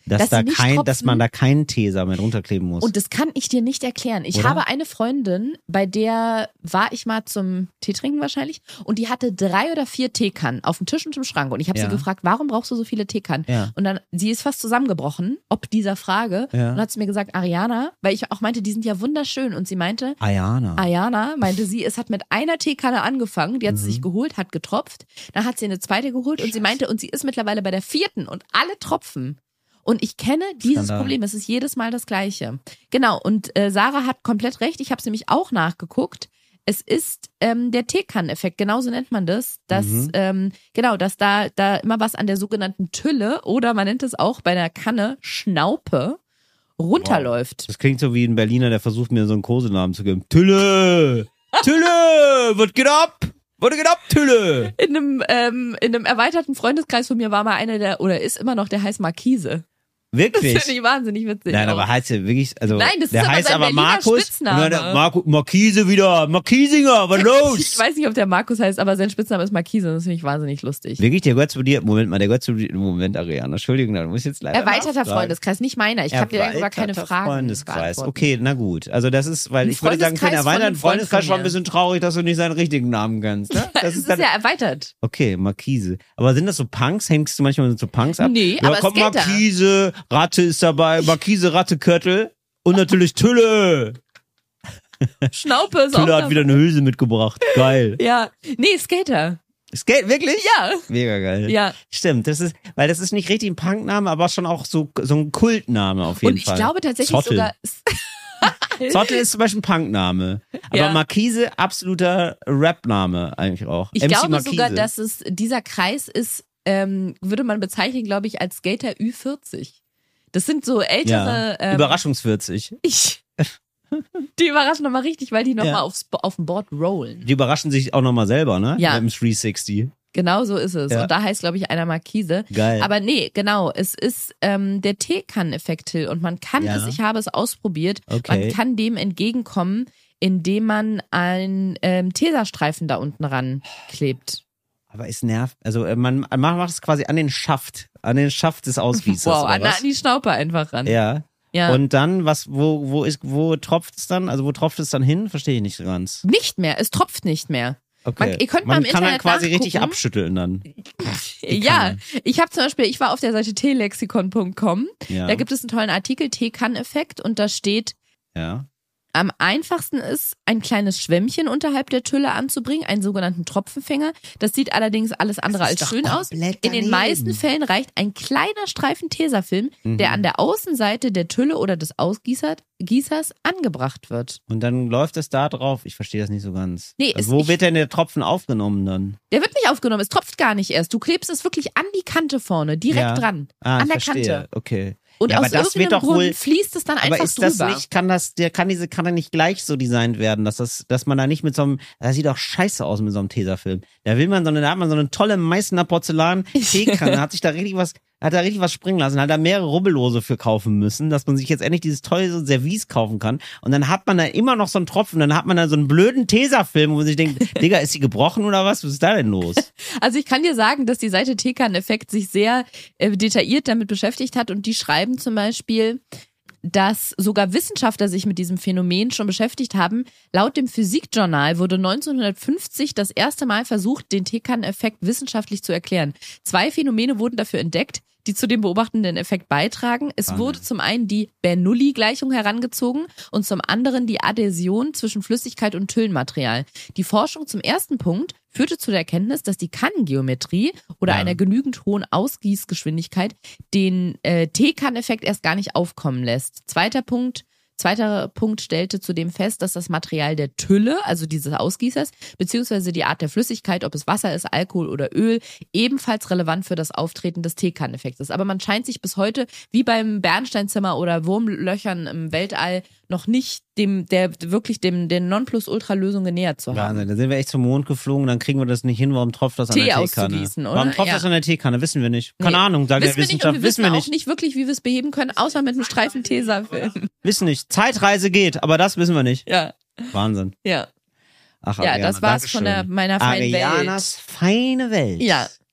Dass, dass da sie nicht kein, tropfen. dass man da keinen Tesa mehr drunter kleben muss. Und das kann ich dir nicht erklären. Ich Oder? habe eine Freundin, bei der war ich mal zum Tee trinken wahrscheinlich und die hatte drei oder vier Teekannen auf dem Tisch und im Schrank und ich habe Ja. sie gefragt, warum brauchst du so viele Teekannen? Ja. Und dann, sie ist fast zusammengebrochen, ob dieser Frage Ja. und hat sie mir gesagt, Ariana, weil ich auch meinte, die sind ja wunderschön und sie meinte, Ayana. Ayana, meinte sie, es hat mit einer Teekanne angefangen, die hat Mhm. sie sich geholt, hat getropft, dann hat sie eine zweite geholt und sie meinte, und sie ist mittlerweile bei der vierten und alle tropfen. Und ich kenne dieses Skandal. Problem, es ist jedes Mal das Gleiche. Genau, und äh, Sarah hat komplett recht, ich habe es nämlich auch nachgeguckt. Es ist ähm, der Teekanneneffekt, genauso nennt man das, dass Mhm. ähm, genau, dass da da immer was an der sogenannten Tülle oder man nennt es auch bei der Kanne Schnaupe runterläuft. Das klingt so wie ein Berliner, der versucht mir so einen Kosenamen zu geben. Tülle! Tülle! Was geht ab? Was geht ab, Tülle? In einem ähm, in einem erweiterten Freundeskreis von mir war mal einer der oder ist immer noch, der heißt Markise. Das Wirklich? finde ich wahnsinnig witzig. Nein, auch. aber heißt ja wirklich, also Nein, das ist der aber heißt sein aber Berliner Markus. Spitzname. Und dann der Marco, Markise wieder, Markisinger, was Ich los? weiß nicht, ob der Markus heißt, aber sein Spitzname ist Markise. Das finde ich wahnsinnig lustig. Wirklich, der gehört zu dir. Moment mal, der gehört zu dir. Moment, Ariana, Entschuldigung, da muss ich jetzt leider Erweiterter nachfragen. Freundeskreis, nicht meiner. Ich habe dir sogar keine Erweiterter Fragen. Freundeskreis. beantworten. Okay, na gut. Also das ist, weil Ein ich würde sagen, für den Freundeskreis von erweiterten einem Freund Freundeskreis von schon ein mir. bisschen traurig, dass du nicht seinen richtigen Namen kennst. Ne? Das Das ist ist dann, ja erweitert. okay, Markise. Aber sind das so Punks? Hängst du manchmal mit so Punks ab? Nee, ja, aber komm, Skater. Markise, Ratte ist dabei, Markise, Ratte, Köttel und natürlich Tülle. Schnaupe ist auch Tülle hat dabei. wieder eine Hülse mitgebracht. Geil. Ja, nee, Skater. Skate, wirklich? Ja, Mega geil. ja. Stimmt, das ist, weil das ist nicht richtig ein Punkname, aber schon auch so, so ein Kultname auf jeden Und ich Fall. glaube tatsächlich Zottel. sogar. Zottel ist zum Beispiel ein Punkname. Aber Ja. Markise, absoluter Rapname eigentlich auch. Ich M C glaube Markise. sogar, dass es dieser Kreis ist, ähm, würde man bezeichnen, glaube ich, als Skater Ü vierzig. Das sind so ältere. ja. Ähm, Überraschungsvierzig. Ich, die überraschen nochmal richtig, weil die nochmal Ja. aufs, auf dem Board rollen. Die überraschen sich auch nochmal selber, ne? Ja. Mit dem dreihundertsechzig. Genau so ist es. Ja. Und da heißt, glaube ich, einer Markise. Geil. Aber nee, genau. Es ist ähm, der Teekanneneffekt, Till. Und man kann Ja. es, ich habe es ausprobiert, Okay. man kann dem entgegenkommen, indem man einen ähm, Tesastreifen da unten ran klebt. Aber es nervt. Also äh, man, man macht es quasi an den Schaft. An den Schaft des Ausgießers. Wow, oder an, was? an die Schnaupe einfach ran. Ja. Ja. Und dann, was, wo, wo ist, wo tropft es dann? Also wo tropft es dann hin? Verstehe ich nicht so ganz. Nicht mehr, es tropft nicht mehr. Okay. Man- ihr könnt mal Man im kann dann Internet quasi richtig nachgucken. abschütteln dann. Die Ja, Kanne. ich habe zum Beispiel, ich war auf der Seite teelexikon punkt com. Ja. Da gibt es einen tollen Artikel, Teekanneffekt, und da steht, ja. am einfachsten ist, ein kleines Schwämmchen unterhalb der Tülle anzubringen, einen sogenannten Tropfenfänger. Das sieht allerdings alles andere Das ist als doch schön aus. komplett In den daneben. meisten Fällen reicht ein kleiner Streifen Tesafilm, Mhm. der an der Außenseite der Tülle oder des Ausgießers Gießers angebracht wird. Und dann läuft es da drauf. Ich verstehe das nicht so ganz. Nee, es- also wo ich- wird denn der Tropfen aufgenommen dann? Der wird nicht aufgenommen, es tropft gar nicht erst. Du klebst es wirklich an die Kante vorne, direkt Ja. dran. Ah, an ich der verstehe. Kante. Okay. Und Ja, aus aber das wird irgendeinem doch Grund wohl- fließt es dann einfach Aber ist das drüber. nicht, kann das, der kann diese, kann er nicht gleich so designt werden, dass das, dass man da nicht mit so einem, das sieht doch scheiße aus mit so einem Tesafilm. Da will man so eine, da hat man so eine tolle Meißner Porzellan Teekanne, hat sich da richtig was, hat da richtig was springen lassen, hat da mehrere Rubbellose für kaufen müssen, dass man sich jetzt endlich dieses teure Service kaufen kann. Und dann hat man da immer noch so einen Tropfen, dann hat man da so einen blöden Tesafilm, wo man sich denkt, Digga, ist die gebrochen oder was? Was ist da denn los? Also ich kann dir sagen, dass die Seite Teekanneffekt sich sehr äh, detailliert damit beschäftigt hat und die schreiben zum Beispiel, dass sogar Wissenschaftler sich mit diesem Phänomen schon beschäftigt haben. Laut dem Physikjournal wurde neunzehnhundertfünfzig das erste Mal versucht, den Teekanneffekt wissenschaftlich zu erklären. Zwei Phänomene wurden dafür entdeckt, die zu dem beobachtenden Effekt beitragen. Es Ah, wurde zum einen die Bernoulli-Gleichung herangezogen und zum anderen die Adhäsion zwischen Flüssigkeit und Tüllenmaterial. Die Forschung zum ersten Punkt führte zu der Erkenntnis, dass die Kannengeometrie oder Ja. einer genügend hohen Ausgießgeschwindigkeit den äh, Teekanneffekt erst gar nicht aufkommen lässt. Zweiter Punkt. Zweiter Punkt stellte zudem fest, dass das Material der Tülle, also dieses Ausgießers, beziehungsweise die Art der Flüssigkeit, ob es Wasser ist, Alkohol oder Öl, ebenfalls relevant für das Auftreten des Teekanneffekts ist. Aber man scheint sich bis heute, wie beim Bernsteinzimmer oder Wurmlöchern im Weltall, noch nicht dem, der wirklich dem, der Nonplusultra-Lösung genähert zu haben. Wahnsinn, da sind wir echt zum Mond geflogen, dann kriegen wir das nicht hin, warum tropft das an Tee der Teekanne? auszugießen, oder? Warum tropft Ja. das an der Teekanne? Wissen wir nicht. Keine Nee. Ahnung, sagt der Wissen wir nicht, und Wissenschaft. wir Wissen wissen wir auch nicht. nicht wirklich, wie wir es beheben können, außer mit einem Streifen Tesafilm. Wissen nicht. Zeitreise geht, aber das wissen wir nicht. Ja, Wahnsinn. ja. Ach, Ja, Ariana, das war's von der, Dankeschön. meiner feinen Arianas Welt. feine Welt. Ja.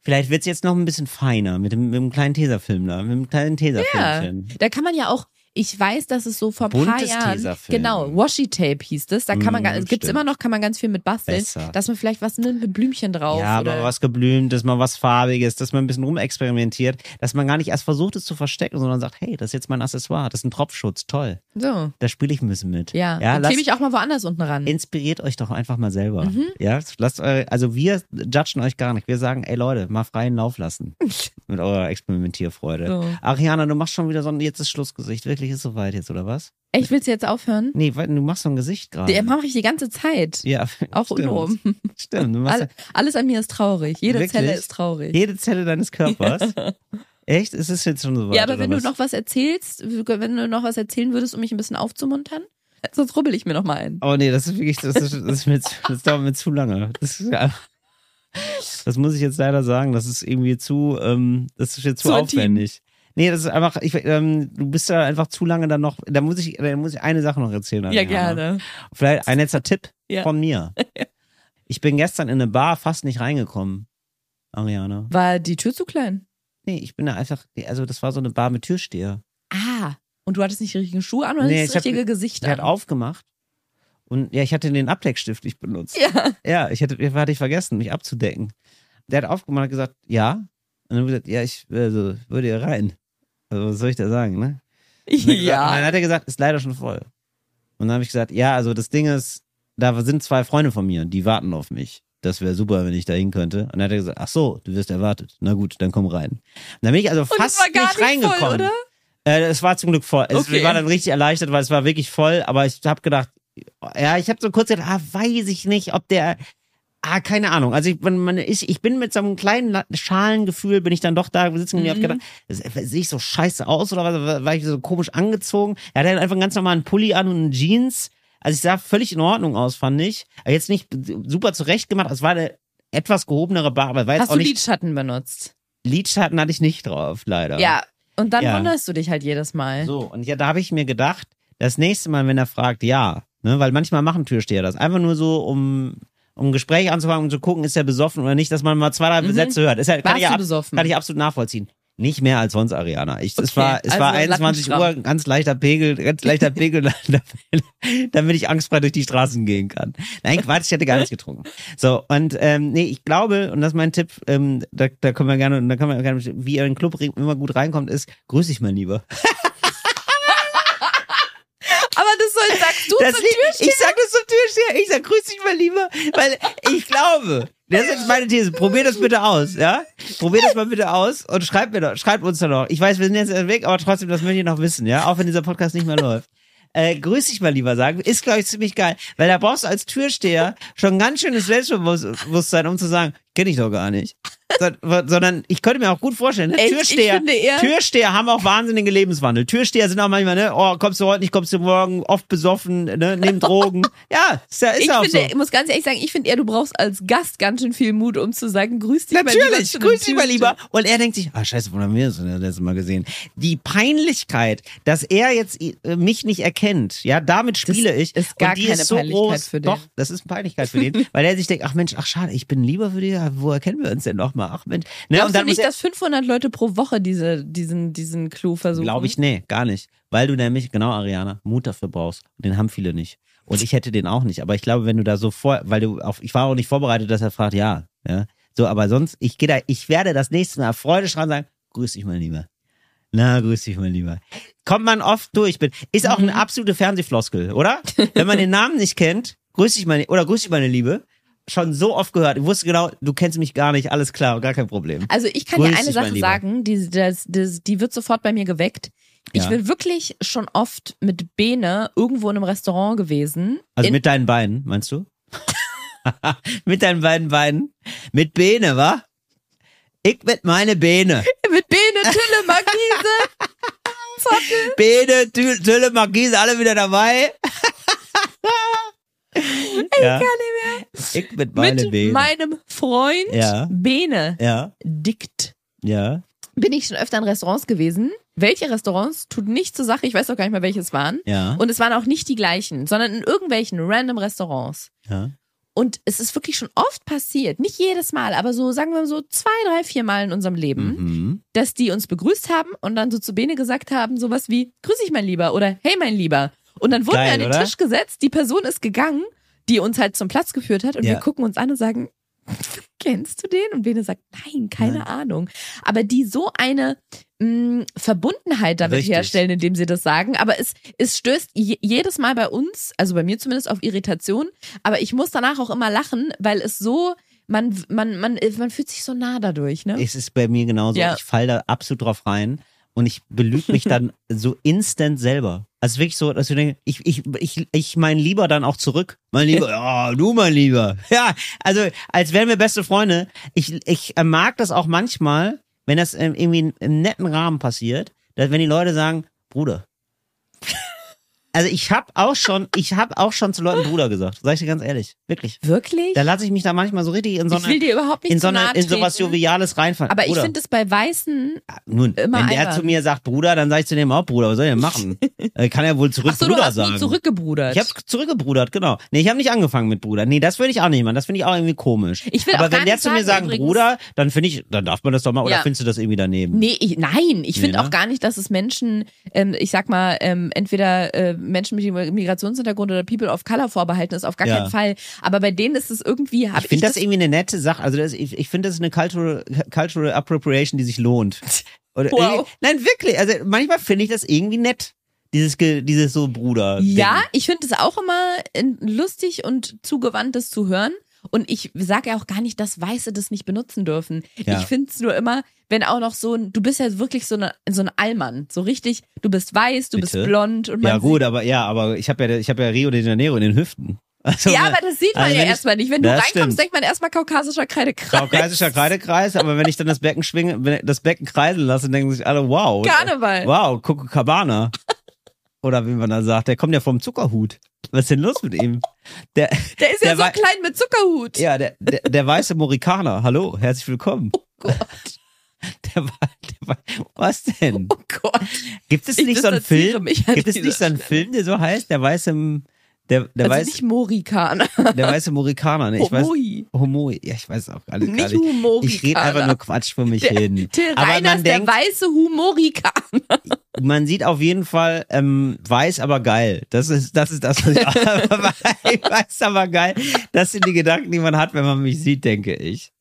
Vielleicht wird's jetzt noch ein bisschen feiner mit dem, mit dem kleinen Tesafilm da, mit dem kleinen Ja, Tesafilmchen. da kann man ja auch, ich weiß, dass es so vor ein paar Buntes Jahren, Tesafilm. genau, Washi-Tape hieß das, da kann man, Mm, gar- gibt's stimmt. immer noch, kann man ganz viel mit basteln, Besser. dass man vielleicht was nimmt mit Blümchen drauf. Ja, oder aber was Geblümtes, mal was Farbiges, dass man ein bisschen rumexperimentiert, dass man gar nicht erst versucht, es zu verstecken, sondern sagt, hey, das ist jetzt mein Accessoire, das ist ein Tropfschutz, toll. so. Da spiele ich ein bisschen mit. Ja, ja dann lasst, klebe ich auch mal woanders unten ran. inspiriert euch doch einfach mal selber. Mhm. Ja, lasst eure, also wir judgen euch gar nicht. Wir sagen, ey Leute, mal freien Lauf lassen mit eurer Experimentierfreude. So. Ariana, du machst schon wieder so ein, jetzt ist Schlussgesicht. Wirklich ist soweit jetzt, oder was? Echt, willst du jetzt aufhören? Nee, weil du machst so ein Gesicht gerade. Der mache ich die ganze Zeit. Ja, Auch stimmt. untenrum. Stimmt. Du machst Alle, alles an mir ist traurig. Jede Wirklich? Zelle ist traurig. jede Zelle deines Körpers. Echt? Ist es jetzt schon soweit? Ja, aber oder wenn was? du noch was erzählst, wenn du noch was erzählen würdest, um mich ein bisschen aufzumuntern, sonst rubbel ich mir noch mal ein. Oh nee, das ist wirklich, das, ist, das, ist mir, zu- das dauert mir zu lange. Das ist ja, das muss ich jetzt leider sagen, das ist irgendwie zu, ähm, das ist jetzt zu, Zu intim. aufwendig. Nee, das ist einfach, ich, ähm, du bist da einfach zu lange dann noch, da muss ich, da muss ich eine Sache noch erzählen. Ja, Ariana. gerne. Vielleicht ein letzter Tipp Ja. von mir. Ich bin gestern in eine Bar fast nicht reingekommen, Ariana. War die Tür zu klein? Nee, ich bin da einfach, also das war so eine Bar mit Türsteher. Ah. Und du hattest nicht die richtigen Schuhe an oder Nee, das ich hab- richtige Gesicht Der hat an? aufgemacht und ja, ich hatte den Abdeckstift nicht benutzt. Ja. Ja, ich hatte, hatte ich vergessen, mich abzudecken. Der hat aufgemacht und gesagt, ja. Und dann habe ich gesagt, ja, ich also, würde hier rein. Also, was soll ich da sagen, ne? Und dann, gesagt, und dann Ja. hat er gesagt, ist leider schon voll. Und dann habe ich gesagt, ja, also das Ding ist, da sind zwei Freunde von mir, die warten auf mich. Das wäre super, wenn ich da hin könnte. Und dann hat er gesagt, ach so, du wirst erwartet. Na gut, dann komm rein. Und dann bin ich also Und es fast war gar nicht nicht reingekommen. voll, oder? Äh, es war zum Glück voll. Es Okay. war dann richtig erleichtert, weil es war wirklich voll. Aber ich habe gedacht, ja, ich habe so kurz gedacht, ah, weiß ich nicht, ob der, ah, keine Ahnung. Also ich, wenn man ist, ich bin mit so einem kleinen La- Schalengefühl, bin ich dann doch da gesessen und ich Mhm. habe gedacht, das- sehe ich so scheiße aus oder was? War ich so komisch angezogen? Er hatte einfach einen ganz normalen Pulli an und einen Jeans. Also ich sah völlig in Ordnung aus, fand ich. Aber jetzt nicht super zurecht gemacht. Es war eine etwas gehobenere Bar, aber war jetzt Hast auch du nicht. Lidschatten benutzt? Lidschatten hatte ich nicht drauf, leider. Ja. Und dann Ja. wunderst du dich halt jedes Mal. So, und ja, da habe ich mir gedacht, das nächste Mal, wenn er fragt, ja, ne, weil manchmal machen Türsteher das, einfach nur so, um, um ein Gespräch anzufangen, um zu gucken, ist er besoffen oder nicht, dass man mal zwei, drei Mhm. Sätze hört. Ist ja, kann, Warst ich ja du ab, besoffen? kann ich absolut nachvollziehen. Nicht mehr als sonst, Ariana. Ich, es Okay, war, es also war einundzwanzig Uhr, lattenstramm. ganz leichter Pegel, ganz leichter Pegel, damit ich angstfrei durch die Straßen gehen kann. Nein, Quatsch, ich hätte gar nichts getrunken. So, und ähm, nee, ich glaube, und das ist mein Tipp, ähm, da, da können wir gerne, da können wir gerne, wie ihr in den Club re- immer gut reinkommt, ist, grüß dich mal lieber. Aber das soll, sagst du Das zum liegt- Türsteher? ich sag das zum Türsteher, ich sag, grüß dich mal lieber, weil ich glaube, das ist jetzt meine These, probier das bitte aus, ja? Probier das mal bitte aus und schreibt mir doch, schreibt uns doch noch. Ich weiß, wir sind jetzt weg, aber trotzdem, das möchte ich noch wissen, ja? Auch wenn dieser Podcast nicht mehr läuft. Äh, grüß dich mal lieber sagen, ist, glaube ich, ziemlich geil, weil da brauchst du als Türsteher schon ein ganz schönes Selbstbewusstsein, um zu sagen, kenne ich doch gar nicht. So- Sondern ich könnte mir auch gut vorstellen, ne? Echt? Ich Türsteher, finde eher- Türsteher haben auch wahnsinnigen Lebenswandel. Türsteher sind auch manchmal, ne, oh, kommst du heute nicht, kommst du morgen, oft besoffen, ne, nehmen Drogen. Ja, ist ja, ist Ich ja auch finde, so. ich muss ganz ehrlich sagen, ich finde eher, du brauchst als Gast ganz schön viel Mut, um zu sagen, grüß dich mal lieber. Natürlich, zu einem grüß dich mal Türsteher. lieber. Und er denkt sich, ah, scheiße, wo haben wir das denn das letzte Mal gesehen? Die Peinlichkeit, dass er jetzt äh, mich nicht erkennt, ja, damit spiele ich. ist gar und die keine ist so Peinlichkeit groß. für den. Doch, das ist eine Peinlichkeit für den, weil er sich denkt, ach Mensch, ach schade, ich bin lieber für dich, ja, woher kennen wir uns denn nochmal? Ach Mensch. Ne, Glaubst du muss nicht, er- dass fünfhundert Leute pro Woche diese, diesen, diesen Clou versuchen? Glaube ich, nee, gar nicht. Weil du nämlich, genau, Ariana, Mut dafür brauchst. Und den haben viele nicht. Und ich hätte den auch nicht. Aber ich glaube, wenn du da so vor, weil du auf, ich war auch nicht vorbereitet, dass er fragt, ja, ja. So, aber sonst, ich gehe da, ich werde das nächste Mal freudestrahlend sagen, grüß dich mal lieber. Na, grüß dich mal lieber. Kommt man oft durch. Ist auch eine absolute Fernsehfloskel, oder? Wenn man den Namen nicht kennt, grüß dich mal, oder grüß dich meine Liebe. Schon so oft gehört. Ich wusste genau, du kennst mich gar nicht, alles klar, gar kein Problem. Also ich kann Grüß dir eine dich, mein Sache Lieber. sagen, die, das, das, die wird sofort bei mir geweckt. Ich Ja. bin wirklich schon oft mit Bene irgendwo in einem Restaurant gewesen. Also in, mit deinen Beinen, meinst du? Mit deinen beiden Beinen? Mit Bene, wa? Ich mit meine Bene. mit Bene, Tülle, Markise, Zottel. Bene, Tü- Tülle, Markise, alle wieder dabei. ja. Ich mit meine Mit Bene. meinem Freund Ja. Bene ja, Dickt. ja, Bin ich schon öfter in Restaurants gewesen. Welche Restaurants tut nicht zur Sache, ich weiß auch gar nicht mehr, welche es waren. ja, Und es waren auch nicht die gleichen, sondern in irgendwelchen random Restaurants. ja. Und es ist wirklich schon oft passiert, nicht jedes Mal, aber so, sagen wir mal so zwei, drei, vier Mal in unserem Leben, Mhm. dass die uns begrüßt haben und dann so zu Bene gesagt haben, sowas wie, grüß dich mein Lieber oder hey mein Lieber. Und dann wurden Geil, wir an den oder? Tisch gesetzt, die Person ist gegangen, die uns halt zum Platz geführt hat und Ja. wir gucken uns an und sagen, kennst du den? Und Bene sagt, nein, keine Nein. Ahnung. Aber die so eine mh, Verbundenheit damit Richtig. herstellen, indem sie das sagen. Aber es, es stößt je, jedes Mal bei uns, also bei mir zumindest, auf Irritation. Aber ich muss danach auch immer lachen, weil es so, man, man, man, man fühlt sich so nah dadurch, ne? Es ist bei mir genauso. Ja. Ich falle da absolut drauf rein und ich belüge mich dann so instant selber. Also wirklich so, dass ich denke, ich, ich, ich, ich mein Lieber dann auch zurück. Mein Lieber, ja, du mein Lieber. Ja, also als wären wir beste Freunde. Ich, ich äh, mag das auch manchmal, wenn das ähm, irgendwie in, im netten Rahmen passiert, dass wenn die Leute sagen, Bruder. Also ich habe auch schon, ich habe auch schon zu Leuten Bruder gesagt. Sag ich dir ganz ehrlich, wirklich. Wirklich? Da lasse ich mich da manchmal so richtig in so Ich eine, will dir überhaupt nicht in so zu nahe eine, in sowas treten. Joviales reinfallen. Aber ich Bruder. finde es bei Weißen. Nun, immer wenn der albern. zu mir sagt Bruder, dann sage ich zu dem auch Bruder. Was soll ich denn machen? Er kann ja wohl zurück Ach so, du Bruder hast sagen. nie zurückgebrudert. Ich habe zurückgebrudert, genau. Nee, ich habe nicht angefangen mit Bruder. Nee, das würde ich auch nicht machen. Das finde ich auch irgendwie komisch. Ich will Aber auch gar wenn der nicht zu mir sagen, sagt übrigens- Bruder, dann finde ich, dann darf man das doch mal. Oder Ja. findest du das irgendwie daneben? Nee, ich, nein, ich finde Nee, ne? auch gar nicht, dass es Menschen, ähm, ich sag mal, ähm, entweder äh, Menschen mit Migrationshintergrund oder People of Color vorbehalten ist, auf gar Ja. keinen Fall. Aber bei denen ist es irgendwie, hab Ich finde das, das irgendwie eine nette Sache. Also das, ich, ich finde, das ist eine Cultural, Cultural Appropriation, die sich lohnt. Oder Wow. irgendwie- Nein, wirklich. Also manchmal finde ich das irgendwie nett. Dieses, Ge- dieses so Bruder. Ja, ich finde es auch immer in- lustig und zugewandt, das zu hören. Und ich sage ja auch gar nicht, dass Weiße das nicht benutzen dürfen. Ja. Ich finde es nur immer, wenn auch noch so ein, du bist ja wirklich so, eine, so ein Allmann. So richtig, du bist weiß, du Bitte? bist blond. Und man Ja gut, aber ja, aber ich habe ja, ich habe ja Rio de Janeiro in den Hüften. Also, Ja, aber das sieht man also ja wenn ich- erstmal nicht. Wenn du Das reinkommst, stimmt. denkt man erstmal kaukasischer Kreidekreis. Kaukasischer Kreidekreis, aber wenn ich dann das Becken schwinge, wenn das Becken kreisen lasse, denken sich alle, wow. Karneval. Wow, Copacabana. Oder wie man da sagt, der kommt ja vom Zuckerhut. Was ist denn los mit ihm? Der, Der ist ja der so wei- klein mit Zuckerhut. ja, der, der, der weiße Morikaner. Hallo, herzlich willkommen. Oh Gott. Der, wei- der, wei- was denn? Oh Gott. Gibt es Ich nicht so einen distanziere Film? mich an Gibt es dieser nicht so einen Stelle. Film, der so heißt? Der weiße, der, der Also weiß, nicht Morikaner. der weiße Morikaner. Ne? Ich weiß, Homoi. Homoi. Ja, ich weiß auch alles gar Nicht nicht. Humorikaner. Ich rede einfach nur Quatsch für mich hin. Till Aber Reiners, man der denkt, weiße Humorikaner. man sieht auf jeden Fall ähm, weiß, aber geil. Das ist das ist das, was ich weiß, aber geil. Das sind die Gedanken, die man hat, wenn man mich sieht, denke ich.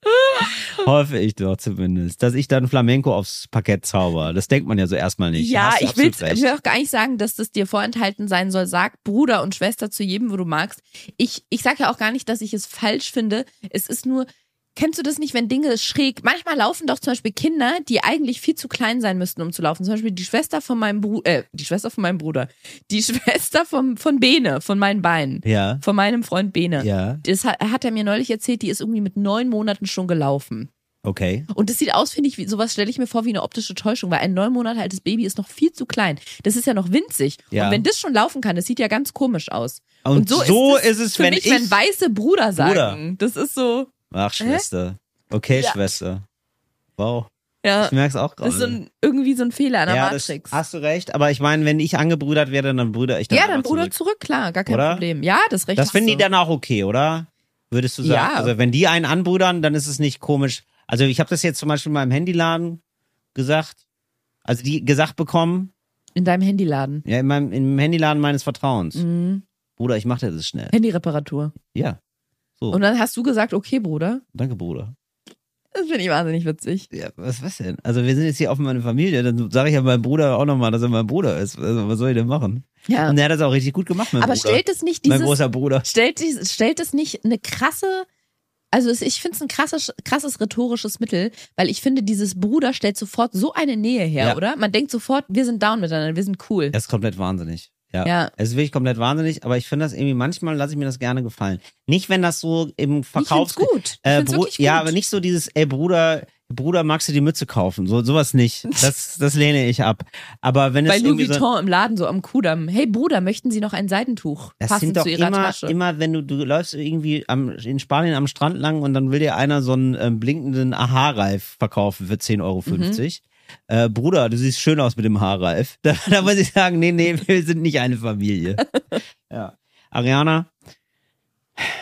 Hoffe ich doch zumindest, dass ich dann Flamenco aufs Parkett zauber. Das denkt man ja so erstmal nicht. Ja, Hast du ich will, absolut ich recht. will auch gar nicht sagen, dass das dir vorenthalten sein soll. Sag Bruder und Schwester zu jedem, wo du magst. Ich, ich sag ja auch gar nicht, dass ich es falsch finde. Es ist nur, kennst du das nicht, wenn Dinge schräg, manchmal laufen doch zum Beispiel Kinder, die eigentlich viel zu klein sein müssten, um zu laufen. Zum Beispiel die Schwester von meinem Bruder, äh, die Schwester von meinem Bruder, die Schwester vom, von Bene, von meinen Beinen, Ja, von meinem Freund Bene. ja, Das hat, hat er mir neulich erzählt, die ist irgendwie mit neun Monaten schon gelaufen. okay. Und das sieht aus, finde ich, wie, sowas stelle ich mir vor wie eine optische Täuschung, weil ein neun Monate altes Baby ist noch viel zu klein. Das ist ja noch winzig. Ja. Und wenn das schon laufen kann, das sieht ja ganz komisch aus. Und so ist es, für wenn mich, ich- wenn weiße Bruder sagen. Bruder. Das ist so, Ach, Schwester. Okay, Ja. Schwester. Wow. ja, Ich merke es auch das ist so gerade. ein, irgendwie so ein Fehler an der Ja, das Matrix. hast du recht. Aber ich meine, wenn ich angebrüdert werde, dann brüder ich dann Ja, dann einfach Bruder zurück. zurück. klar, gar kein Oder? Problem. Ja, das Recht Das hast finden die du. dann auch okay, oder? Würdest du sagen? Ja. Also wenn die einen anbrüdern, dann ist es nicht komisch. Also ich habe das jetzt zum Beispiel mal im Handyladen gesagt. Also die gesagt bekommen, In deinem Handyladen. ja, in meinem im Handyladen meines Vertrauens. Mhm. Bruder, ich mach dir das schnell. Handy-Reparatur. Ja. So, Und dann hast du gesagt, okay, Bruder. danke, Bruder. Das finde ich wahnsinnig witzig. Ja, was, was denn? Also wir sind jetzt hier auf meine Familie, dann sage ich ja meinem Bruder auch nochmal, dass er mein Bruder ist. Also was soll ich denn machen? Ja. Und er hat das auch richtig gut gemacht, mein Aber Bruder. stellt es nicht mein dieses, großer Bruder. stellt, dies- stellt es nicht eine krasse, also es, ich finde es ein krasses, krasses rhetorisches Mittel, weil ich finde, dieses Bruder stellt sofort so eine Nähe her, Ja. oder? Man denkt sofort, wir sind down miteinander, wir sind cool. Er ist komplett wahnsinnig. Ja. Ja. Es ist wirklich komplett wahnsinnig, aber ich finde das irgendwie, manchmal lasse ich mir das gerne gefallen. Nicht, wenn das so im Ich find's Verkaufs... gut. Ich Äh, find's Bru- wirklich gut. ja, aber nicht so dieses, ey Bruder, Bruder, magst du die Mütze kaufen? So sowas nicht. Das, das lehne ich ab. Aber wenn es Bei Louis irgendwie so, Vuitton im Laden, so am Kudamm. Hey Bruder, möchten Sie noch ein Seidentuch? das Passend sind doch zu Ihrer immer, Tasche. immer, wenn du, du läufst irgendwie am, in Spanien am Strand lang und dann will dir einer so einen ähm, blinkenden Aha-Reif verkaufen für zehn Euro fünfzig. Mhm. Äh, Bruder, du siehst schön aus mit dem Haarreif. Da, da muss ich sagen, nee, nee, wir sind nicht eine Familie. Ja. Ariana,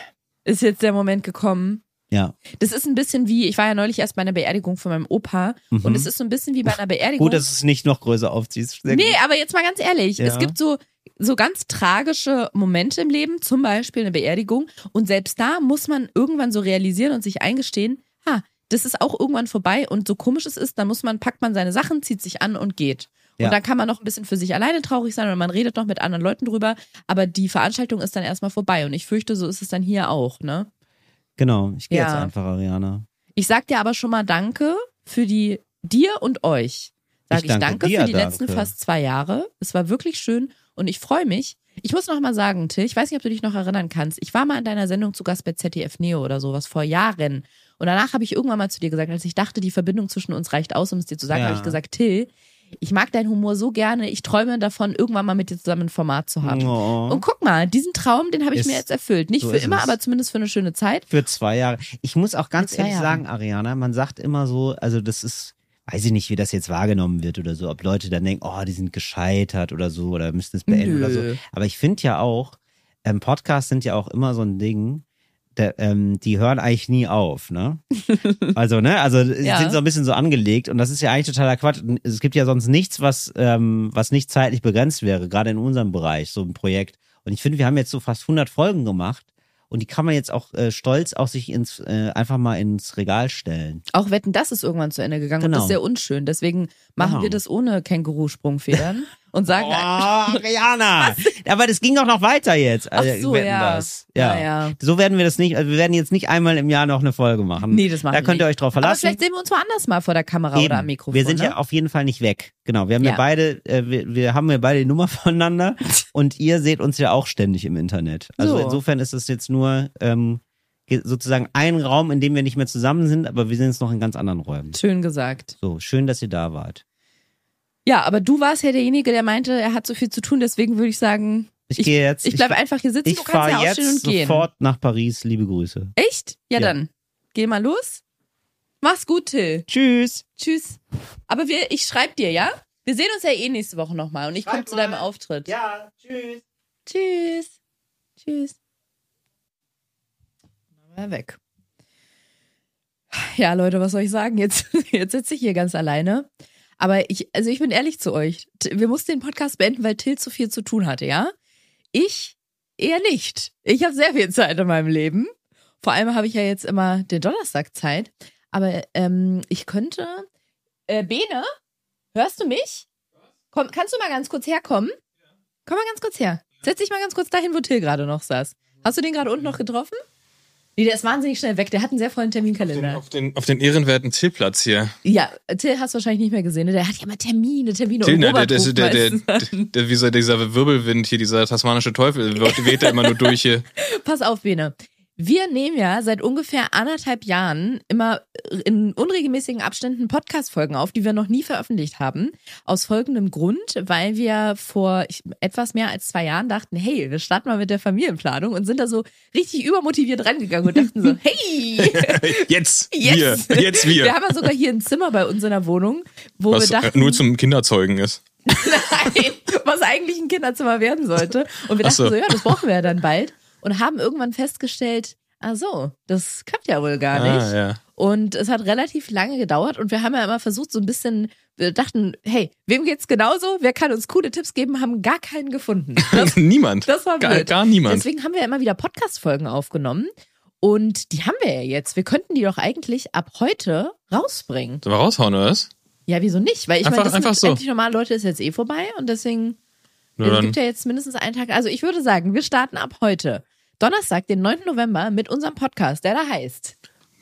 ist jetzt der Moment gekommen. Ja. Das ist ein bisschen wie, ich war ja neulich erst bei einer Beerdigung von meinem Opa Mhm. und es ist so ein bisschen wie bei einer Beerdigung. Gut, dass du es nicht noch größer aufziehst. Sehr Nee, gut. aber jetzt mal ganz ehrlich, Ja. es gibt so, so ganz tragische Momente im Leben, zum Beispiel eine Beerdigung und selbst da muss man irgendwann so realisieren und sich eingestehen, ha, das ist auch irgendwann vorbei und so komisch es ist, dann muss man, packt man seine Sachen, zieht sich an und geht. Und Ja. dann kann man noch ein bisschen für sich alleine traurig sein oder man redet noch mit anderen Leuten drüber, aber die Veranstaltung ist dann erstmal vorbei und ich fürchte, so ist es dann hier auch, ne? Genau, ich gehe Ja. jetzt einfach, Ariana. Ich sag dir aber schon mal Danke für die, dir und euch. Sag Ich ich, danke danke dir, für die danke. letzten fast zwei Jahre. Es war wirklich schön und ich freue mich. Ich muss noch mal sagen, Till, ich weiß nicht, ob du dich noch erinnern kannst. Ich war mal in deiner Sendung zu Gast bei Z D F Neo oder sowas vor Jahren. Und danach habe ich irgendwann mal zu dir gesagt, als ich dachte, die Verbindung zwischen uns reicht aus, um es dir zu sagen, Ja. habe ich gesagt, Till, ich mag deinen Humor so gerne. Ich träume davon, irgendwann mal mit dir zusammen ein Format zu haben. Oh. Und guck mal, diesen Traum, den habe ich Ist- mir jetzt erfüllt. Nicht so für ist immer, es. aber zumindest für eine schöne Zeit. Für zwei Jahre. Ich muss auch ganz Für zwei ehrlich Jahre. sagen, Ariana, man sagt immer so, also das ist, weiß ich nicht, wie das jetzt wahrgenommen wird oder so, ob Leute dann denken, oh, die sind gescheitert oder so oder müssten es beenden Nö. oder so. Aber ich finde ja auch, ähm, Podcasts sind ja auch immer so ein Ding, der, ähm, die hören eigentlich nie auf, ne? Also, ne, also Ja. sind so ein bisschen so angelegt und das ist ja eigentlich totaler Quatsch. Es gibt ja sonst nichts, was, ähm, was nicht zeitlich begrenzt wäre, gerade in unserem Bereich, so ein Projekt. Und ich finde, wir haben jetzt so fast hundert Folgen gemacht und die kann man jetzt auch äh, stolz auch sich ins, äh, einfach mal ins Regal stellen. Auch Wetten, das ist irgendwann zu Ende gegangen und Genau. das ist sehr unschön. Deswegen machen Genau. wir das ohne Känguru-Sprungfedern und sagen, Oh, Ariana! Aber das ging doch noch weiter jetzt. ach äh, so, Wetten, ja. das. Ja. Ja, ja. So werden wir das nicht, also wir werden jetzt nicht einmal im Jahr noch eine Folge machen. Nee, das machen Da wir könnt ihr nicht. euch drauf Aber verlassen. vielleicht sehen wir uns woanders mal vor der Kamera Eben. oder am Mikrofon. Wir sind ne? ja auf jeden Fall nicht weg. Genau, wir haben ja, Ja. beide, äh, wir, wir haben ja beide die Nummer voneinander und ihr seht uns ja auch ständig im Internet. Also So. insofern ist es jetzt nur ähm, ge- sozusagen ein Raum, in dem wir nicht mehr zusammen sind, aber wir sind jetzt noch in ganz anderen Räumen. Schön gesagt. So, schön, dass ihr da wart. Ja, aber du warst ja derjenige, der meinte, er hat so viel zu tun, deswegen würde ich sagen, Ich, Ich- gehe jetzt. ich bleibe einfach hier sitzen, Ich du kannst fahre ja jetzt aufstehen und gehen. sofort nach Paris. Liebe Grüße. Echt? Ja, Ja. dann. Geh mal los. Mach's gut, Till. Tschüss. Tschüss. Aber wir, ich schreib dir, ja? Wir sehen uns ja eh nächste Woche nochmal und ich komme Schreib zu deinem mal. Auftritt. Ja, tschüss. Tschüss. Tschüss. Dann war er weg. Ja, Leute, was soll ich sagen? Jetzt, jetzt sitze ich hier ganz alleine. Aber ich, also ich bin ehrlich zu euch. T- Wir mussten den Podcast beenden, weil Till zu viel zu tun hatte, ja? Ich eher nicht. Ich habe sehr viel Zeit in meinem Leben. Vor allem habe ich ja jetzt immer den Donnerstag Zeit. Aber ähm, ich könnte. Äh, Bene, hörst du mich? Komm, kannst du mal ganz kurz herkommen? Komm mal ganz kurz her. Setz dich mal ganz kurz dahin, wo Till gerade noch saß. Hast du den gerade unten noch getroffen? Nee, der ist wahnsinnig schnell weg. Der hat einen sehr vollen Terminkalender. Auf den, auf den ehrenwerten Zielplatz hier. Ja, Till hast du wahrscheinlich nicht mehr gesehen. Ne? Der hat ja mal Termine, Termine Till, und ne, der, Robert der, ruft der, der, meistens der, an. der, dieser, dieser Wirbelwind hier, dieser tasmanische Teufel, weht da immer nur durch hier. Pass auf, Bene. Wir nehmen ja seit ungefähr anderthalb Jahren immer in unregelmäßigen Abständen Podcast-Folgen auf, die wir noch nie veröffentlicht haben. Aus folgendem Grund, weil wir vor ich, etwas mehr als zwei Jahren dachten, hey, wir starten mal mit der Familienplanung und sind da so richtig übermotiviert rangegangen und dachten so, hey, Jetzt, jetzt. wir, jetzt wir. Wir haben ja sogar hier ein Zimmer bei uns in der Wohnung, wo Was wir äh, dachten, nur zum Kinderzeugen ist. nein, was eigentlich ein Kinderzimmer werden sollte. Und wir Ach dachten so. so, ja, das brauchen wir ja dann bald. Und haben irgendwann festgestellt, ach so, das klappt ja wohl gar nicht. Ah, ja. Und es hat relativ lange gedauert und wir haben ja immer versucht, so ein bisschen, wir dachten, hey, wem geht's genauso? Wer kann uns coole Tipps geben? Haben gar keinen gefunden. Das, Niemand. das war gar, blöd. gar niemand. Deswegen haben wir immer wieder Podcast-Folgen aufgenommen. Und die haben wir ja jetzt. Wir könnten die doch eigentlich ab heute rausbringen. Sollen wir raushauen, oder was? Ja, wieso nicht? Weil ich Einfach- meine, das einfach mit so. endlich normale Leute ist jetzt eh vorbei und deswegen Nur es dann, gibt ja jetzt mindestens einen Tag. Also ich würde sagen, wir starten ab heute, Donnerstag, den neunten November, mit unserem Podcast, der da heißt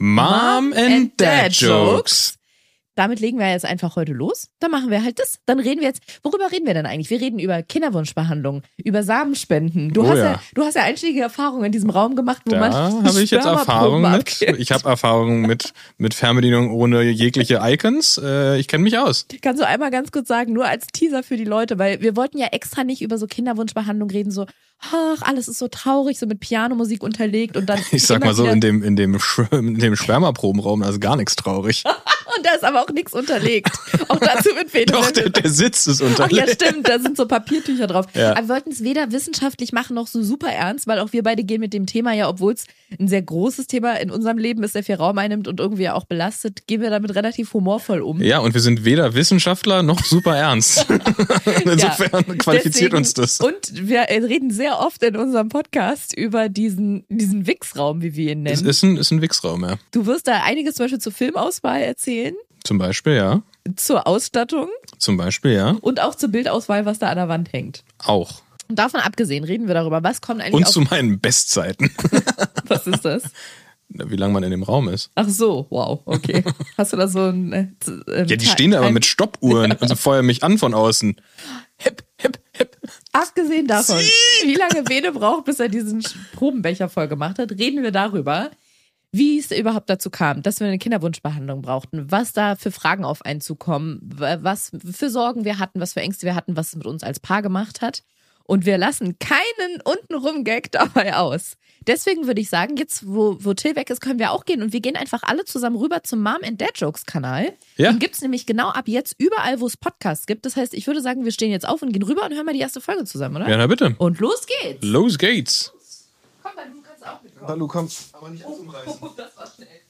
Mom and Dad Jokes. Damit legen wir jetzt einfach heute los. Dann machen wir halt das. Dann reden wir jetzt, worüber reden wir denn eigentlich? Wir reden über Kinderwunschbehandlung, über Samenspenden. Du, Oh hast ja. ja. du hast ja einschlägige Erfahrungen in diesem Raum gemacht, wo Da man habe ich jetzt Spermaproben Erfahrung mit. abgibt. Ich habe Erfahrung mit, mit Fernbedienung ohne jegliche Icons. Äh, ich kenne mich aus. Kannst du einmal ganz kurz sagen, nur als Teaser für die Leute, weil wir wollten ja extra nicht über so Kinderwunschbehandlung reden, so, ach, alles ist so traurig, so mit Pianomusik unterlegt und dann. Ich sag immer mal so, wieder- in dem, in dem, Sch- in dem Spermaprobenraum, da ist gar nichts traurig. Und da ist aber auch nichts unterlegt. Auch dazu wird Fede Doch, der, der Sitz ist Ach unterlegt. ja, stimmt, da sind so Papiertücher drauf. Ja. Aber wir wollten es weder wissenschaftlich machen noch so super ernst, weil auch wir beide gehen mit dem Thema ja, obwohl es ein sehr großes Thema in unserem Leben ist, der viel Raum einnimmt und irgendwie auch belastet, gehen wir damit relativ humorvoll um. Ja, und wir sind weder Wissenschaftler noch super ernst. Insofern Ja, qualifiziert deswegen, uns das. Und wir reden sehr oft in unserem Podcast über diesen, diesen Wix-Raum, wie wir ihn Es nennen. ist ein, ist ein Wichsraum, ja. Du wirst da einiges zum Beispiel zur Filmauswahl erzählen, Zum Beispiel, ja. zur Ausstattung Zum Beispiel, ja. und auch zur Bildauswahl, was da an der Wand hängt. Auch. Und davon abgesehen reden wir darüber, was kommt eigentlich Und auf... zu meinen Bestzeiten. Was ist das? Wie lange man in dem Raum ist. Ach so, wow, okay. Hast du da so ein... Äh, z- ähm, Ja, die Ti- stehen da aber Time- mit Stoppuhren und so feuern mich an von außen. Hip, hip, hip. Abgesehen davon, wie lange Bene braucht, bis er diesen Sch- Probenbecher voll gemacht hat, reden wir darüber, wie es überhaupt dazu kam, dass wir eine Kinderwunschbehandlung brauchten, was da für Fragen auf einen zukommen, wa- was für Sorgen wir hatten, was für Ängste wir hatten, was es mit uns als Paar gemacht hat. Und wir lassen keinen untenrum Gag dabei aus. Deswegen würde ich sagen, jetzt, wo, wo Till weg ist, können wir auch gehen. Und wir gehen einfach alle zusammen rüber zum Mom and Dad Jokes Kanal. Ja. Den gibt's nämlich genau ab jetzt überall, wo es Podcasts gibt. Das heißt, ich würde sagen, wir stehen jetzt auf und gehen rüber und hören mal die erste Folge zusammen, oder? Ja, na bitte. Und los geht's. Los geht's. Komm, dann du kannst auch mitkommen. Hallo, komm. Oh, das war schnell.